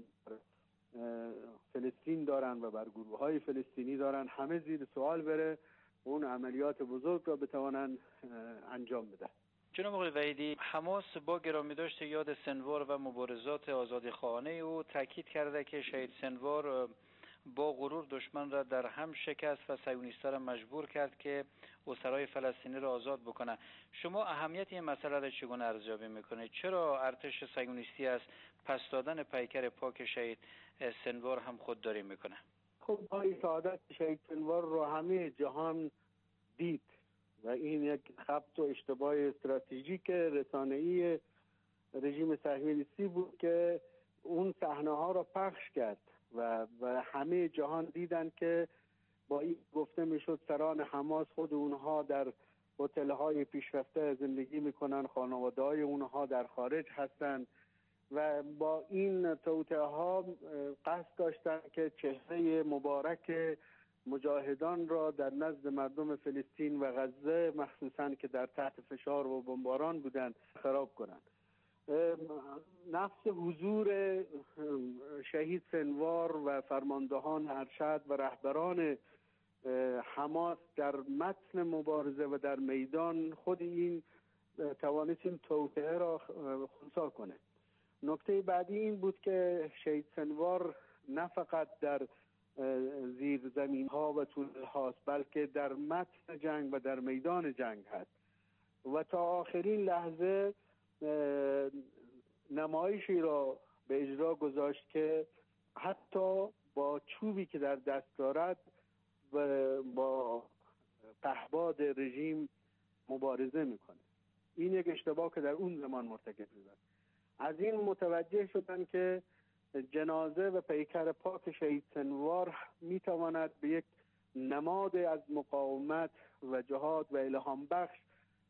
فلسطین دارن و بر گروه‌های فلسطینی دارن، همه زیر سوال بره، اون عملیات بزرگ را بتوانن انجام بدن. جناب آقای وحیدی، حماس با گرامی داشت یاد سنوار و مبارزات آزادیخواهانه او تاکید کرده که شهید سنوار با غرور دشمن را در هم شکست و صهیونیست‌ها را مجبور کرد که اسرای فلسطینی را آزاد بکنه. شما اهمیت این مسئله را چگونه ارزیابی میکنید؟ چرا ارتش صهیونیستی از پس دادن پیکر پاک شهید سنوار هم خودداری میکنه؟ خب پای سعادت شهید سنوار رو همه جهان دید و این یک خبط و اشتباه استراتژیک رسانه‌ای رژیم صهیونیستی بود که اون صحنه ها را پخش کرد و, و همه جهان دیدن که با این گفته میشد سران حماس خود اونها در هتل های پیشرفته زندگی میکنن، خانواده های اونها در خارج هستند و با این توطئه ها قصد داشتن که چهره مبارک مجاهدان را در نزد مردم فلسطین و غزه مخصوصا که در تحت فشار و بمباران بودند خراب کنند. نفس حضور شهید سنوار و فرماندهان ارشد و رهبران حماس در متن مبارزه و در میدان خود این توانست این توطئه را خنثی کنه. نکته بعدی این بود که شهید سنوار نه فقط در زیر زمین ها و تونل هاست بلکه در متن جنگ و در میدان جنگ هست و تا آخرین لحظه نمایشی را به اجرا گذاشت که حتی با چوبی که در دست دارد با پهباد رژیم مبارزه میکنه. این یک اشتباه که در اون زمان مرتکب شدن. از این متوجه شدن که جنازه و پیکر پاک شهید سنوار میتواند به یک نماد از مقاومت و جهاد و الهام بخش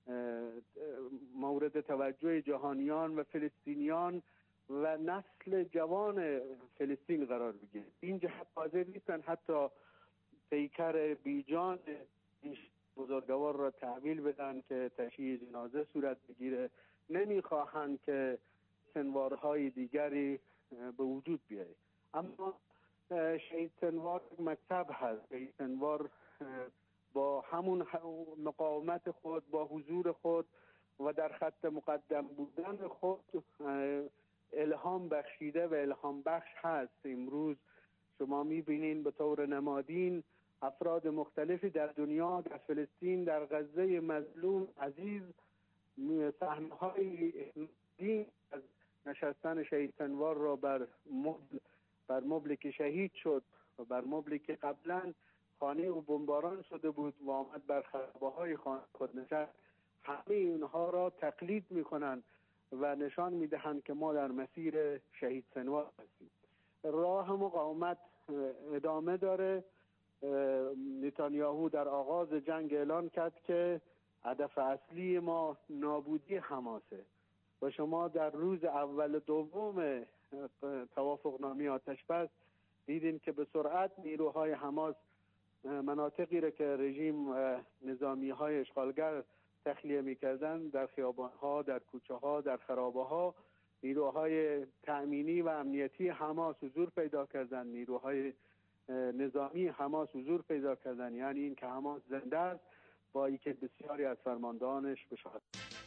مورد توجه جهانیان و فلسطینیان و نسل جوان فلسطین قرار بگیره. این جهت حاضر نیستن حتی پیکر بیجان این بزرگوار را تحویل بدن که تشییع جنازه صورت بگیره. نمیخواهند که سنوارهای دیگری به وجود بیاید. اما شهید سنوار مکتب هست. شهید سنوار با همون مقاومت خود، با حضور خود و در خط مقدم بودن خود الهام بخشیده و الهام بخش هست. امروز شما میبینین به طور نمادین افراد مختلفی در دنیا، در فلسطین، در غزه مظلوم عزیز صحنه‌های از نشستن شهید سنوار را بر مبل بر مبلی که شهید شد و بر مبلی که قبلا خانه و بمباران شده بود و آمد بر خرابه‌های خانه خود نشست، همه اینها را تقلید میکنن و نشان میدهند که ما در مسیر شهید سنوار هستیم. راه مقاومت ادامه داره. نتانیاهو در آغاز جنگ اعلان کرد که هدف اصلی ما نابودی حماسه و شما در روز اول دوم توافقنامه آتشبس دیدین که به سرعت نیروهای حماس مناطقی را که رژیم نظامی های اشغالگر تخلیه می‌کردن در خیابان‌ها، در کوچه‌ها، در خرابه‌ها نیروهای تأمینی و امنیتی حماس حضور پیدا کردن، نیروهای نظامی حماس حضور پیدا کردن. یعنی این که حماس زنده است با اینکه بسیاری از فرماندهانش به شهادت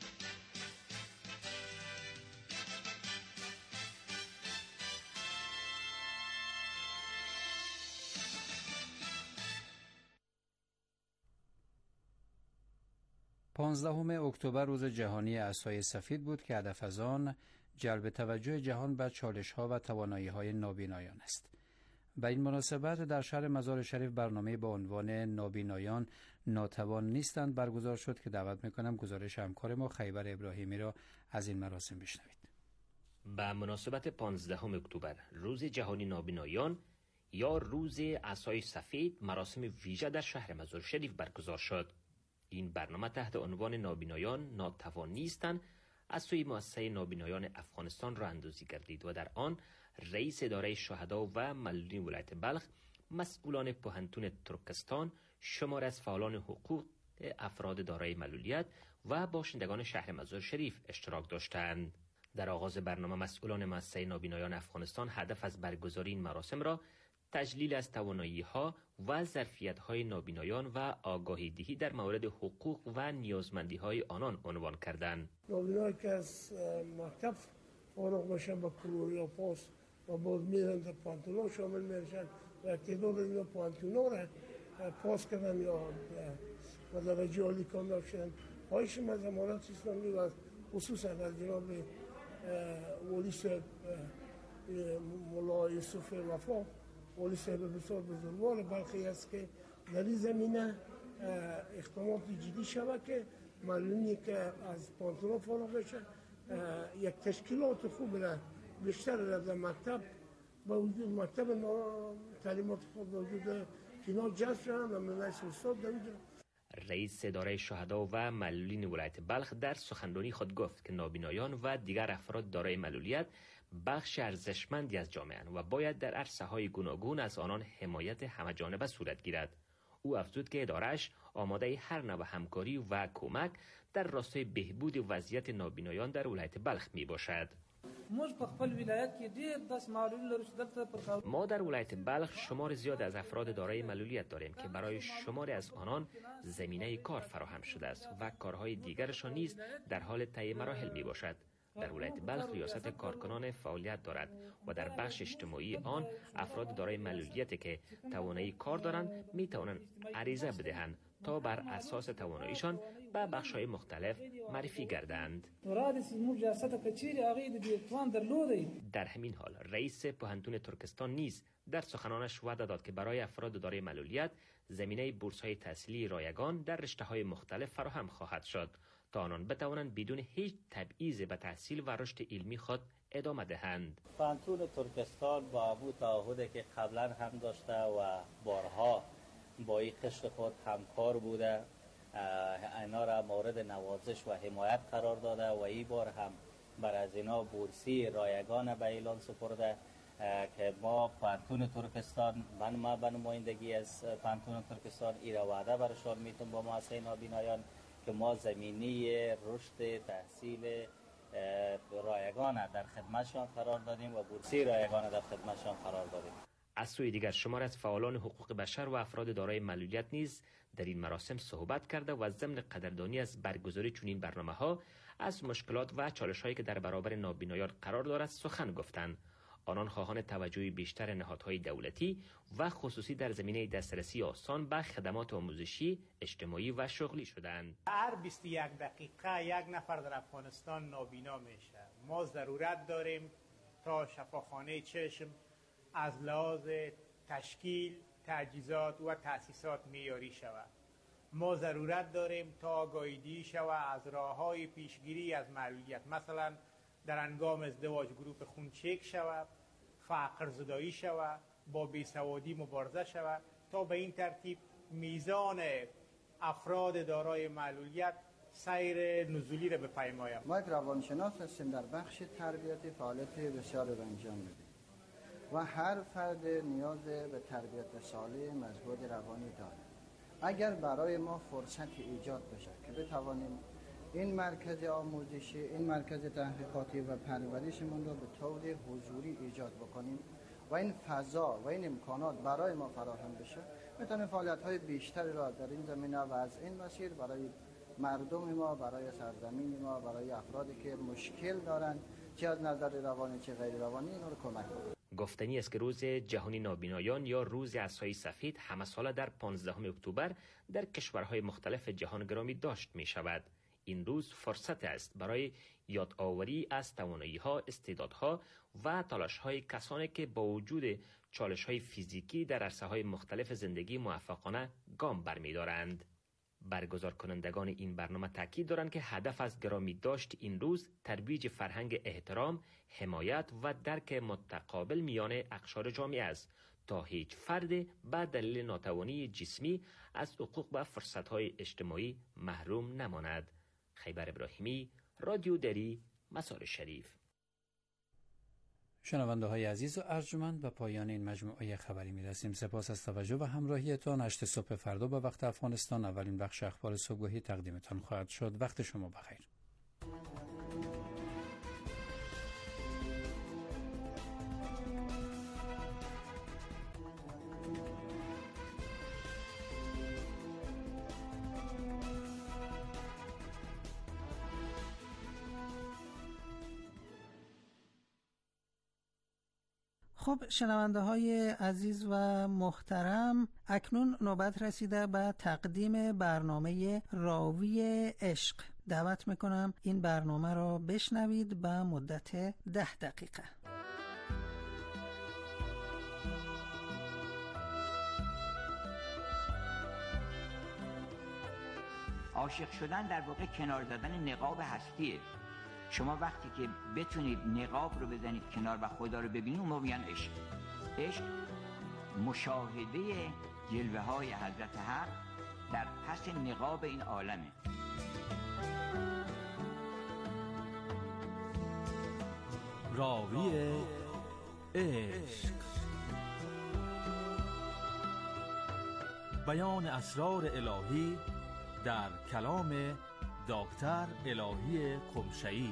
پانزدهم اکتبر روز جهانی عصای سفید بود که هدف از آن جلب توجه جهان بر چالش‌ها و توانایی‌های نابینایان است. به این مناسبت در شهر مزار شریف برنامه با عنوان نابینایان ناتوان نیستند برگزار شد که دعوت می‌کنم گزارش همکار ما خیبر ابراهیمی را از این مراسم بشنوید. به مناسبت پانزدهم اکتبر روز جهانی نابینایان یا روز عصای سفید مراسم ویژه در شهر مزار شریف برگزار شد. این برنامه تحت عنوان نابینایان ناتوان نیستند از سوی مؤسسه نابینایان افغانستان راه اندازی گردید و در آن رئیس اداره شهدا و معلولین ولایت بلخ، مسئولان پوهنتون ترکستان، شمار از فعالان حقوق افراد دارای معلولیت و باشندگان شهر مزار شریف اشتراک داشتند. در آغاز برنامه مسئولان مؤسسه نابینایان افغانستان هدف از برگزاری این مراسم را تجلیل از توانایی‌ها و ظرفیت‌های نابینایان و آگاهی دهی در مورد حقوق و نیازمندی‌های آنان عنوان کردند. نابینایی که از مکتب فارغ بشن با کلوری و پاس و باز میرن در پانتولون شامل میشن و تعداد اینا پانتونا را پاس کردن یا و درجه عالی کامیاب شدن. خواهش ما از امارات اسلامی و خصوصا از جناب ولی صاحب مولا یوسف وفا، ولی صاحب بسیار بزرگوار بلخی است که در این زمینه اقدامات جدی شود که معلومی که از پانتونا فارغ بشه، یک تشکیلات خوب را بیشتر را در مکتب با وجود مکتب تعلیمات خود وجود اینا جذب شدن و مجلس استاد در رئیس اداره شهدا و معلولین ولایت بلخ در سخنرانی خود گفت که نابینایان و دیگر افراد دارای معلولیت بخش ارزشمندی از جامعه اند و باید در عرصه‌های گوناگون از آنان حمایت همه‌جانبه صورت گیرد. او افزود که اداره‌اش آماده هر نوع همکاری و کمک در راستای بهبود وضعیت نابینایان در ولایت بلخ می باشد. ما در ولایت بلخ شمار زیاد از افراد دارای معلولیت داریم که برای شماری از آنان زمینه کار فراهم شده است و کارهای دیگرشان نیز در حال طی مراحل می باشد. در ولایت بلخ ریاست کارکنان فعالیت دارد و در بخش اجتماعی آن افراد دارای معلولیتی که توانایی کار دارند می توانند عریضه بدهند تا بر اساس تواناییشان به بخش‌های مختلف معرفی گردند. در همین حال رئیس پوهنتون ترکستان نیز در سخنانش وعده داد که برای افراد دارای معلولیت زمینه بورس‌های تحصیلی رایگان در رشته‌های مختلف فراهم خواهد شد تا آنان بتوانند بدون هیچ تبعیض به تحصیل و رشد علمی خود ادامه دهند. پوهنتون ترکستان با ابو تعهدی که قبلا هم داشته و بارها با این قشر خود همکار بوده، اینا را مورد نوازش و حمایت قرار داده و این بار هم بر از اینا بورسی رایگان به اعلان سپرده که ما پوهنتون ترکستان من ما به نمایندگی از پوهنتون ترکستان این را وعده برشان میتون با مؤسسه نابینایان که ما زمینی رشد تحصیل رایگان در خدمتشان قرار دادیم و بورسی رایگان در خدمتشان قرار دادیم. از سوی دیگر شمار از فعالان حقوق بشر و افراد دارای معلولیت نیز در این مراسم صحبت کرده و ضمن قدردانی از برگزاری چنین برنامه‌ها از مشکلات و چالش‌هایی که در برابر نابینایان قرار دارد سخن گفتند. آنان خواهان توجه بیشتر نهادهای دولتی و خصوصی در زمینه دسترسی آسان به خدمات آموزشی، اجتماعی و شغلی شدند. هر بیست و یک دقیقه یک نفر در افغانستان نابینا میشه. ما ضرورت داریم تا شفاخانه چشم از لحاظ تشکیل، تجهیزات و تأسیسات معیاری شود. ما ضرورت داریم تا آگاهی شود از راه‌های پیشگیری از معلولیت، مثلا در انگام ازدواج گروپ خون چک شود، فقر زدایی شود، با بیسوادی مبارزه شود تا به این ترتیب میزان افراد دارای معلولیت سیر نزولی را بپیماید. ما یک روانشناس هستیم، در بخش تربیتی فعالیت بسیار را انجام میدیم و هر فرد نیاز به تربیت صالح مضبوط روانی دارد. اگر برای ما فرصت ایجاد بشه که بتوانیم این مرکز آموزشی، این مرکز تحقیقاتی و پرورشمون رو به طور حضوری ایجاد بکنیم و این فضا و این امکانات برای ما فراهم بشه، میتونیم فعالیت‌های بیشتری را در این زمینه و از این مسیر برای مردم ما، برای سرزمین ما، برای افرادی که مشکل دارن چه از نظر روانی چه غیر روانی، اینا رو کمک کنیم. گفتنی است که روز جهانی نابینایان یا روز عصای سفید همه ساله در پانزدهم اکتبر در کشورهای مختلف جهان گرامی داشت می شود. این روز فرصت است برای یادآوری از توانایی‌ها، استعدادها و تلاش‌های کسانی که با وجود چالش‌های فیزیکی در عرصه‌های مختلف زندگی موفقانه گام برمی‌دارند. برگزار کنندگان این برنامه تاکید دارند که هدف از گرامی داشت این روز ترویج فرهنگ احترام، حمایت و درک متقابل میان اقشار جامعه است تا هیچ فرد به دلیل ناتوانی جسمی از حقوق و فرصت‌های اجتماعی محروم نماند. خیبر ابراهیمی، رادیو دری، مزار شریف. شنونده های عزیز و ارجمند، به پایان این مجموعه خبری می رسیم. سپاس از توجه و همراهیتان. هشت صبح فردا به وقت افغانستان اولین بخش اخبار صبحگاهی تقدیمتان خواهد شد. وقت شما بخیر. خب شنونده های عزیز و محترم، اکنون نوبت رسیده به تقدیم برنامه راوی عشق. دعوت میکنم این برنامه را بشنوید به مدت ده دقیقه. عاشق شدن در واقع کنار زدن نقاب هستیه. شما وقتی که بتونید نقاب رو بزنید کنار و خدا رو ببینید، اون موقع میگن عشق. عشق مشاهده جلوه های حضرت حق در پس نقاب این عالمه. راوی عشق، بیان اسرار الهی در کلام دکتر الهی قمشه‌ای.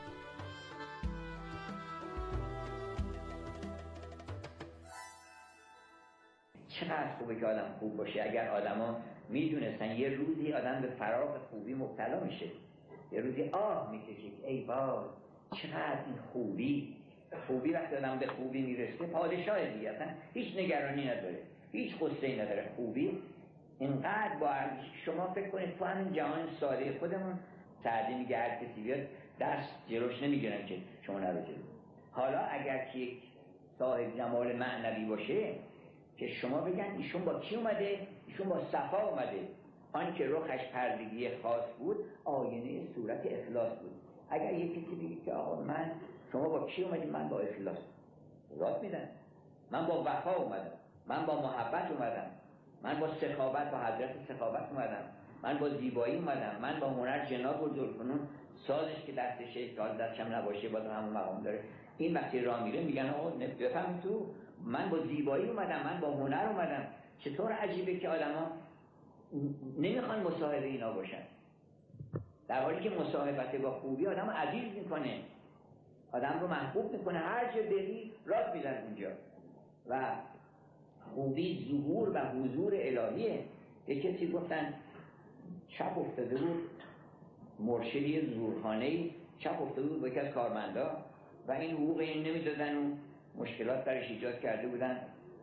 چقدر خوبه که آدم خوب باشه. اگر آدما میدونستن یه روزی آدم به فراغ خوبی مبتلا میشه، یه روزی آه میکشید ای وای چقدر این خوبی. خوبی وقتی آدم به خوبی میرسه پادشاه دیگه، اصلا هیچ نگرانی نداره، هیچ غصه‌ای نداره. خوبی اینقدر با ارزش. شما فکر کنید تو همین جهان ساده خودمون سعدی میگه هر کسی بیاد دست جلوش نمیگیرن که شما نرو جلو. حالا اگر که یک صاحب جمال معنوی باشه که شما بگن ایشون با کی اومده؟ ایشون با صفا اومده. آن که رخش پردگی خاص بود آینه صورت اخلاص بود. اگر یک کسی بگه که آقا من شما با کی اومدی؟ من با اخلاص. راست میدن. من با وفا اومدم، من با محبت اومدم، من با سخاوت با حضرت سخاوت اومدم، من با زیبایی اومدم، من با هنر جناب و ذوالفنون سازش که دستشه که دستشم نباشه باز همون مقام داره. این وقتی راه میره میگن آقا بفهم تو من با زیبایی اومدم، من با هنر اومدم. چطور عجیبه که آدما نمیخوان مصاحبه اینا باشن، در حالی که مصاحبت با خوبی آدم عزیز میکنه، آدم رو محبوب میکنه. هر جا بری راست میدن اونجا. و خوبی ظهور و حضور الهیه. یک کسی گفتن چپ افتاده بود، مرشدی زورخانه‌ای چپ افتاده بود با یکی از کارمندا و این حقوق این نمیدادن و مشکلات درش ایجاد کرده بودن.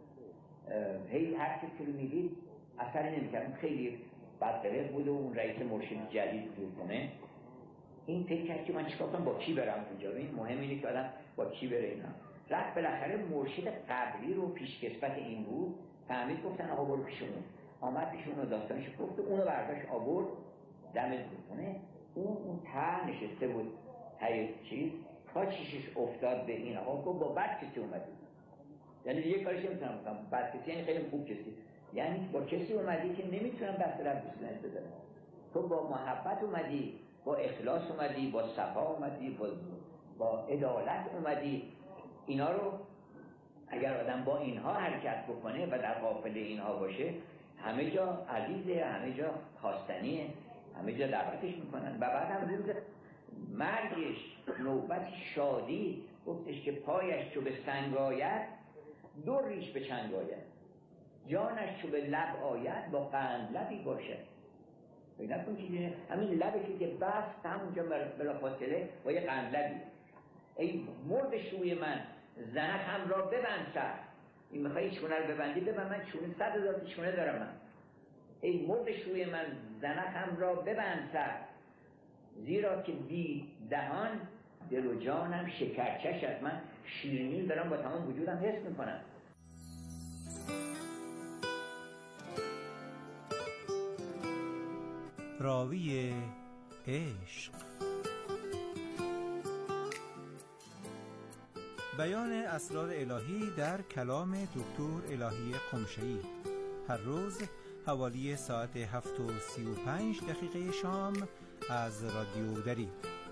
هی هر کسی رو میدید اثری نمیکرد. خیلی بدقلق بود و اون رئیس مرشد جدید زورخانه این فکر کرد که من چیکار کنم، با کی برم اونجا. این مهم اینه که آدم با کی بره. اینا رفت بالاخره مرشد قبلی رو پیشکسوت این بود فهمید، گفتن آقا برو پیش اون. آمد پیش اون و داستانش گفت و اونو برداشت آورد دم زورخانه. اون اون ته نشسته بود ته چیز، تا چیشش افتاد به این آقا گفت با بد کسی اومدی. یعنی دیگه کارش نمیتونم بکنم. بد کسی یعنی خیلی خوب کسی، یعنی با کسی اومدی که نمیتونم دست رفت بسنش بزنم. تو با محبت اومدی، با اخلاص اومدی، با صفا اومدی، با, با عدالت اومدی. اینا رو اگر آدم با اینها حرکت بکنه و در قافله اینها باشه، همه جا عزیزه، همه جا خواستنیه، همه جا دعوتش میکنن. و بعد هم روز مرگش نوبت شادی گفتش که پایش چو به سنگ آید دو ریش به چنگ آید، جانش چو به لب آید با قند لبی باشد. پیدا کن که همین لبی که بست همونجا بلافاصله با یه قند لبی. ای مرد شوی من زنخم را ببند سر. این میخوایی چونه رو ببندی ببند، من چونه صد هزار چونه دارم من. ای مرد شوی من زنخم را ببند سر، زیرا که بی دهان دل و جانم شکرچش است. من شیرینی دارم با تمام وجودم حس میکنم. راوی عشق، بیان اسرار الهی در کلام دکتر الهی قمشه‌ای. هر روز حوالی ساعت هفت و سی و پنج دقیقه شام از رادیو دری.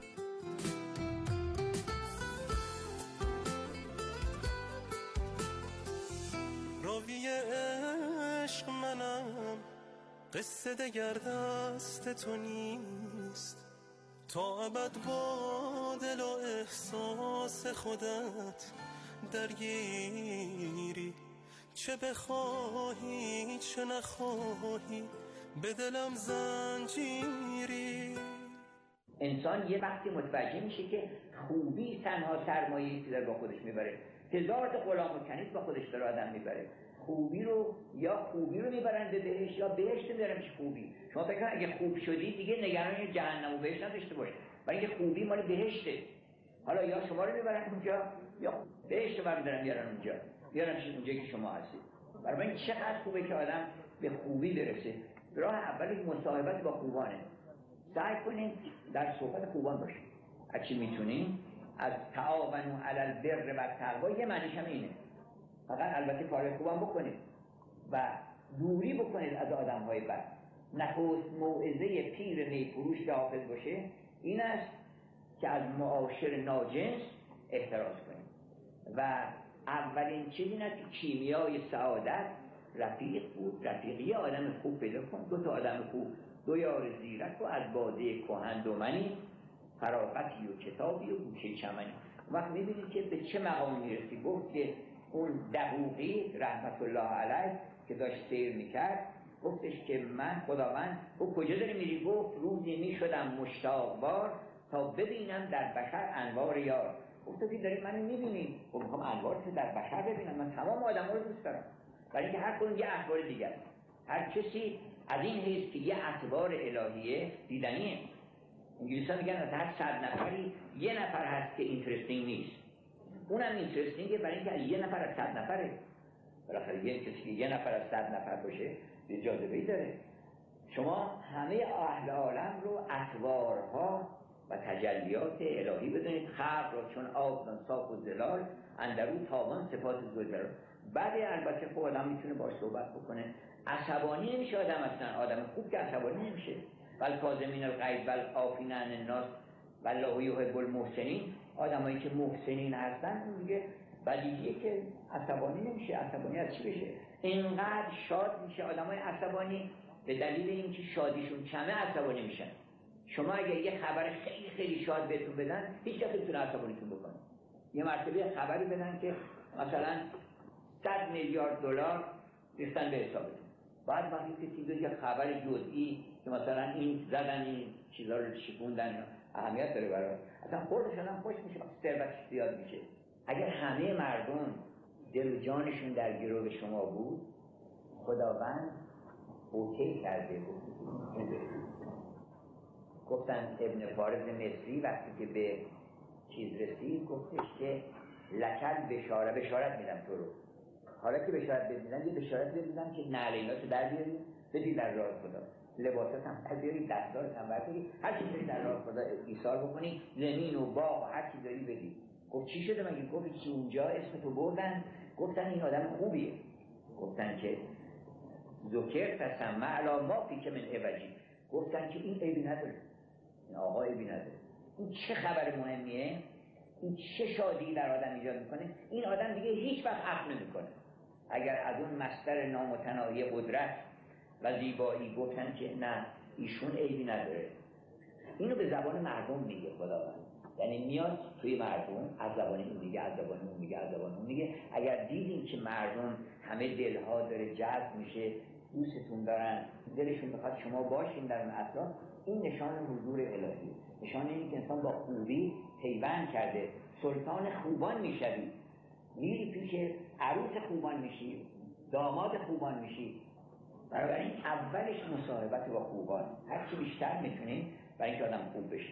راوی عشق منم، قصه دگر دست تو نیست، تا ابد با دل و احساس خودت درگیری، چه بخواهی چه نخواهی به دلم زنجیری. انسان یه وقتی متوجه میشه که خوبی تنها سرمایه‌ای که در با خودش میبره. هزار تا غلام و کنیز با خودش داره آدم میبره. خوبی رو یا خوبی رو میبرن به بهشت یا بهشت میبرن چه خوبی. شما فکر کن اگه خوب شدی دیگه نگران جهنم و بهشت نداشته باشه، برای اینکه خوبی مال بهشته. حالا یا شما رو میبرن اونجا یا بهشت رو برمیدارن بیارن اونجا، بیارن اونجایی که شما هستید. برای این چقدر خوبه که آدم به خوبی برسه. راه اولی مصاحبت با خوبانه. سعی کنید در صحبت خوبان باشید. هرچی میتونید از تعاونوا علی البر و التقوا، یه معنیش هم اینه. فقط البته کار خوبم بکنید و دوری بکنید از آدم‌های بد. نخست موعظه پیر میفروش که حافظ باشه این است که از معاشر ناجنس احتراز کنید و اولین چیزی نه که کیمیای سعادت رفیق بود. رفیقی آدم خوب پیدا کن. دو تا آدم خوب، دو یار زیرک و از باده کهن دومنی، فراغتی و کتابی و گوشه چمنی. وقت میبینید که به چه مقامی میرسی. گفت که اون دقوقی رحمت الله علیه که داشت سیر میکرد گفتش که من خداوند او کجا داری میری؟ گفت روزی میشدم مشتاق بار تا ببینم در بشر انوار یار. گفت تو که داری منو میبینی؟ خب میخوام انوار تو در بشر ببینم. من تمام آدم ها رو دوست دارم، برای اینکه هر کدوم یه اخبار دیگر، هر کسی از این حیث که یه اخبار الهیه دیدنیه. انگلیسی ها میگن از هر صد نفری یه نفر هست که اینترستینگ نیست. اونم اینترستینگه برای اینکه یه نفر از صد نفره. بالاخره یه کسی که یه نفر از صد نفر باشه یه جاذبه‌ای داره. شما همه اهل عالم رو اطوارها و تجلیات الهی بدونید. خلق را چون آب صاف و زلال، اندرو تابان صفات زلال. بعد البته خب آدم میتونه باش صحبت بکنه. عصبانی نمیشه آدم اصلا. آدم خوب که عصبانی نمیشه. ول کاظمین الغیظ والعافین عن الناس والله یحب المحسنین. آدمایی که محسنین هستن میگه بدیهیه که عصبانی نمیشه. عصبانی از چی بشه؟ اینقدر شاد میشه آدمای عصبانی به دلیل اینکه شادیشون کمه عصبانی میشن. شما اگه یه خبر خیلی خیلی شاد بهتون بدن هیچ کسی نمیتونه عصبانیتون بکنه. یه مرتبه خبری بدن که مثلا صد میلیارد دلار ریختن به حسابتون. بعد وقتی کسی بگه یه خبر جزئی که مثلا این زدن این چیزا رو شکوندن اهمیت داره برای اصلا خودشون هم خوش میشه، ثروتش زیاد میشه. اگر همه مردم دل و جانشون در گرو شما بود، خداوند اوکی کرده بود. گفتن ابن فارض مصری وقتی که به چیز رسید گفتش که لکل بشاره بشارت میدم تو رو. حالا که بشارت بدیدن یه بشارت بدیدن که نعل ایناتو در بیاری بدی در راه خدا، لباسات هم در بیاری، دستارت هم برداری، هر چیزی در راه خدا ایثار بکنی، زمین و باغ و هر چیزی داری بدی. گفت چی شده مگه؟ گفت که اونجا اسم تو بردن گفتن این آدم خوبیه. گفتن که ذکر تسمع علی ما فی که من عوجی. گفتن که این عیبی نداره، این آقا عیبی نداره. این چه خبر مهمیه؟ این چه شادی در آدم ایجاد میکنه؟ این آدم دیگه هیچ وقت عفو نمیکنه. اگر از اون مصدر نامتناهی قدرت و زیبایی گفتن که نه ایشون عیبی نداره، اینو به زبان مردم میگه خداوند. یعنی میاد توی مردم از زبان این میگه، از زبان اون میگه، از زبان اون میگه. اگر دیدین که مردم همه دلها داره جذب میشه، دوستتون دارن، دلشون بخواد شما باشین در اون اطراف، این نشان حضور الهی، نشان اینه که انسان با خوبی پیوند کرده. سلطان خوبان میشوی، میری پیش عروس خوبان میشی، داماد خوبان میشی. بنابراین اولش مصاحبت با خوبان، هرچی بیشتر میتونیم برای اینکه آدم خوب بشه.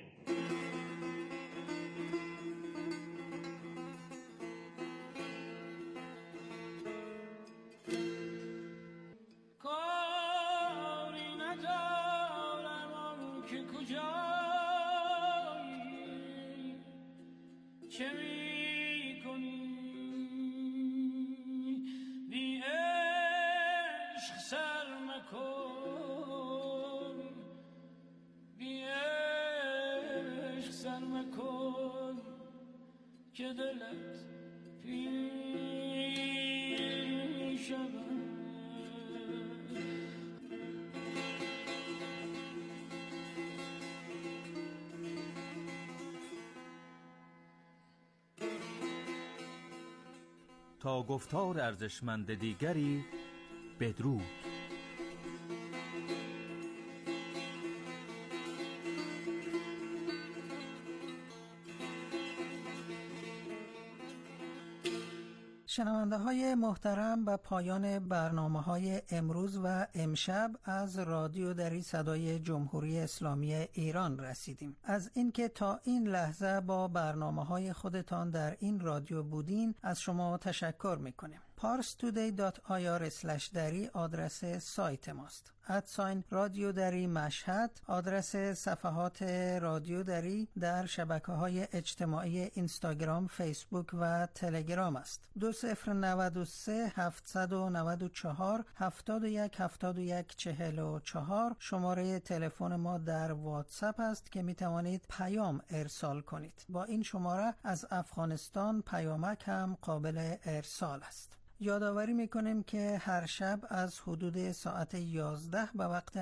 که دلت پیر شود. تا گفتار ارزشمند دیگری بدرود. شنونده های محترم، به پایان برنامه های امروز و امشب از رادیو دری صدای جمهوری اسلامی ایران رسیدیم. از اینکه تا این لحظه با برنامه های خودتان در این رادیو بودین از شما تشکر میکنیم. پارس تودی دات آی آر اسلش دری آدرس سایت ماست. ادساین رادیو دری مشهد آدرس صفحات رادیو دری در شبکه‌های اجتماعی اینستاگرام، فیسبوک و تلگرام است. دو صفر نود و سه هفتصد و نود و چهار هفتاد و یک هفتاد و یک چهل و چهار شماره تلفن ما در واتساپ است که می توانید پیام ارسال کنید. با این شماره از افغانستان پیامک هم قابل ارسال است. یادآوری میکنیم که هر شب از حدود ساعت یازده به وقت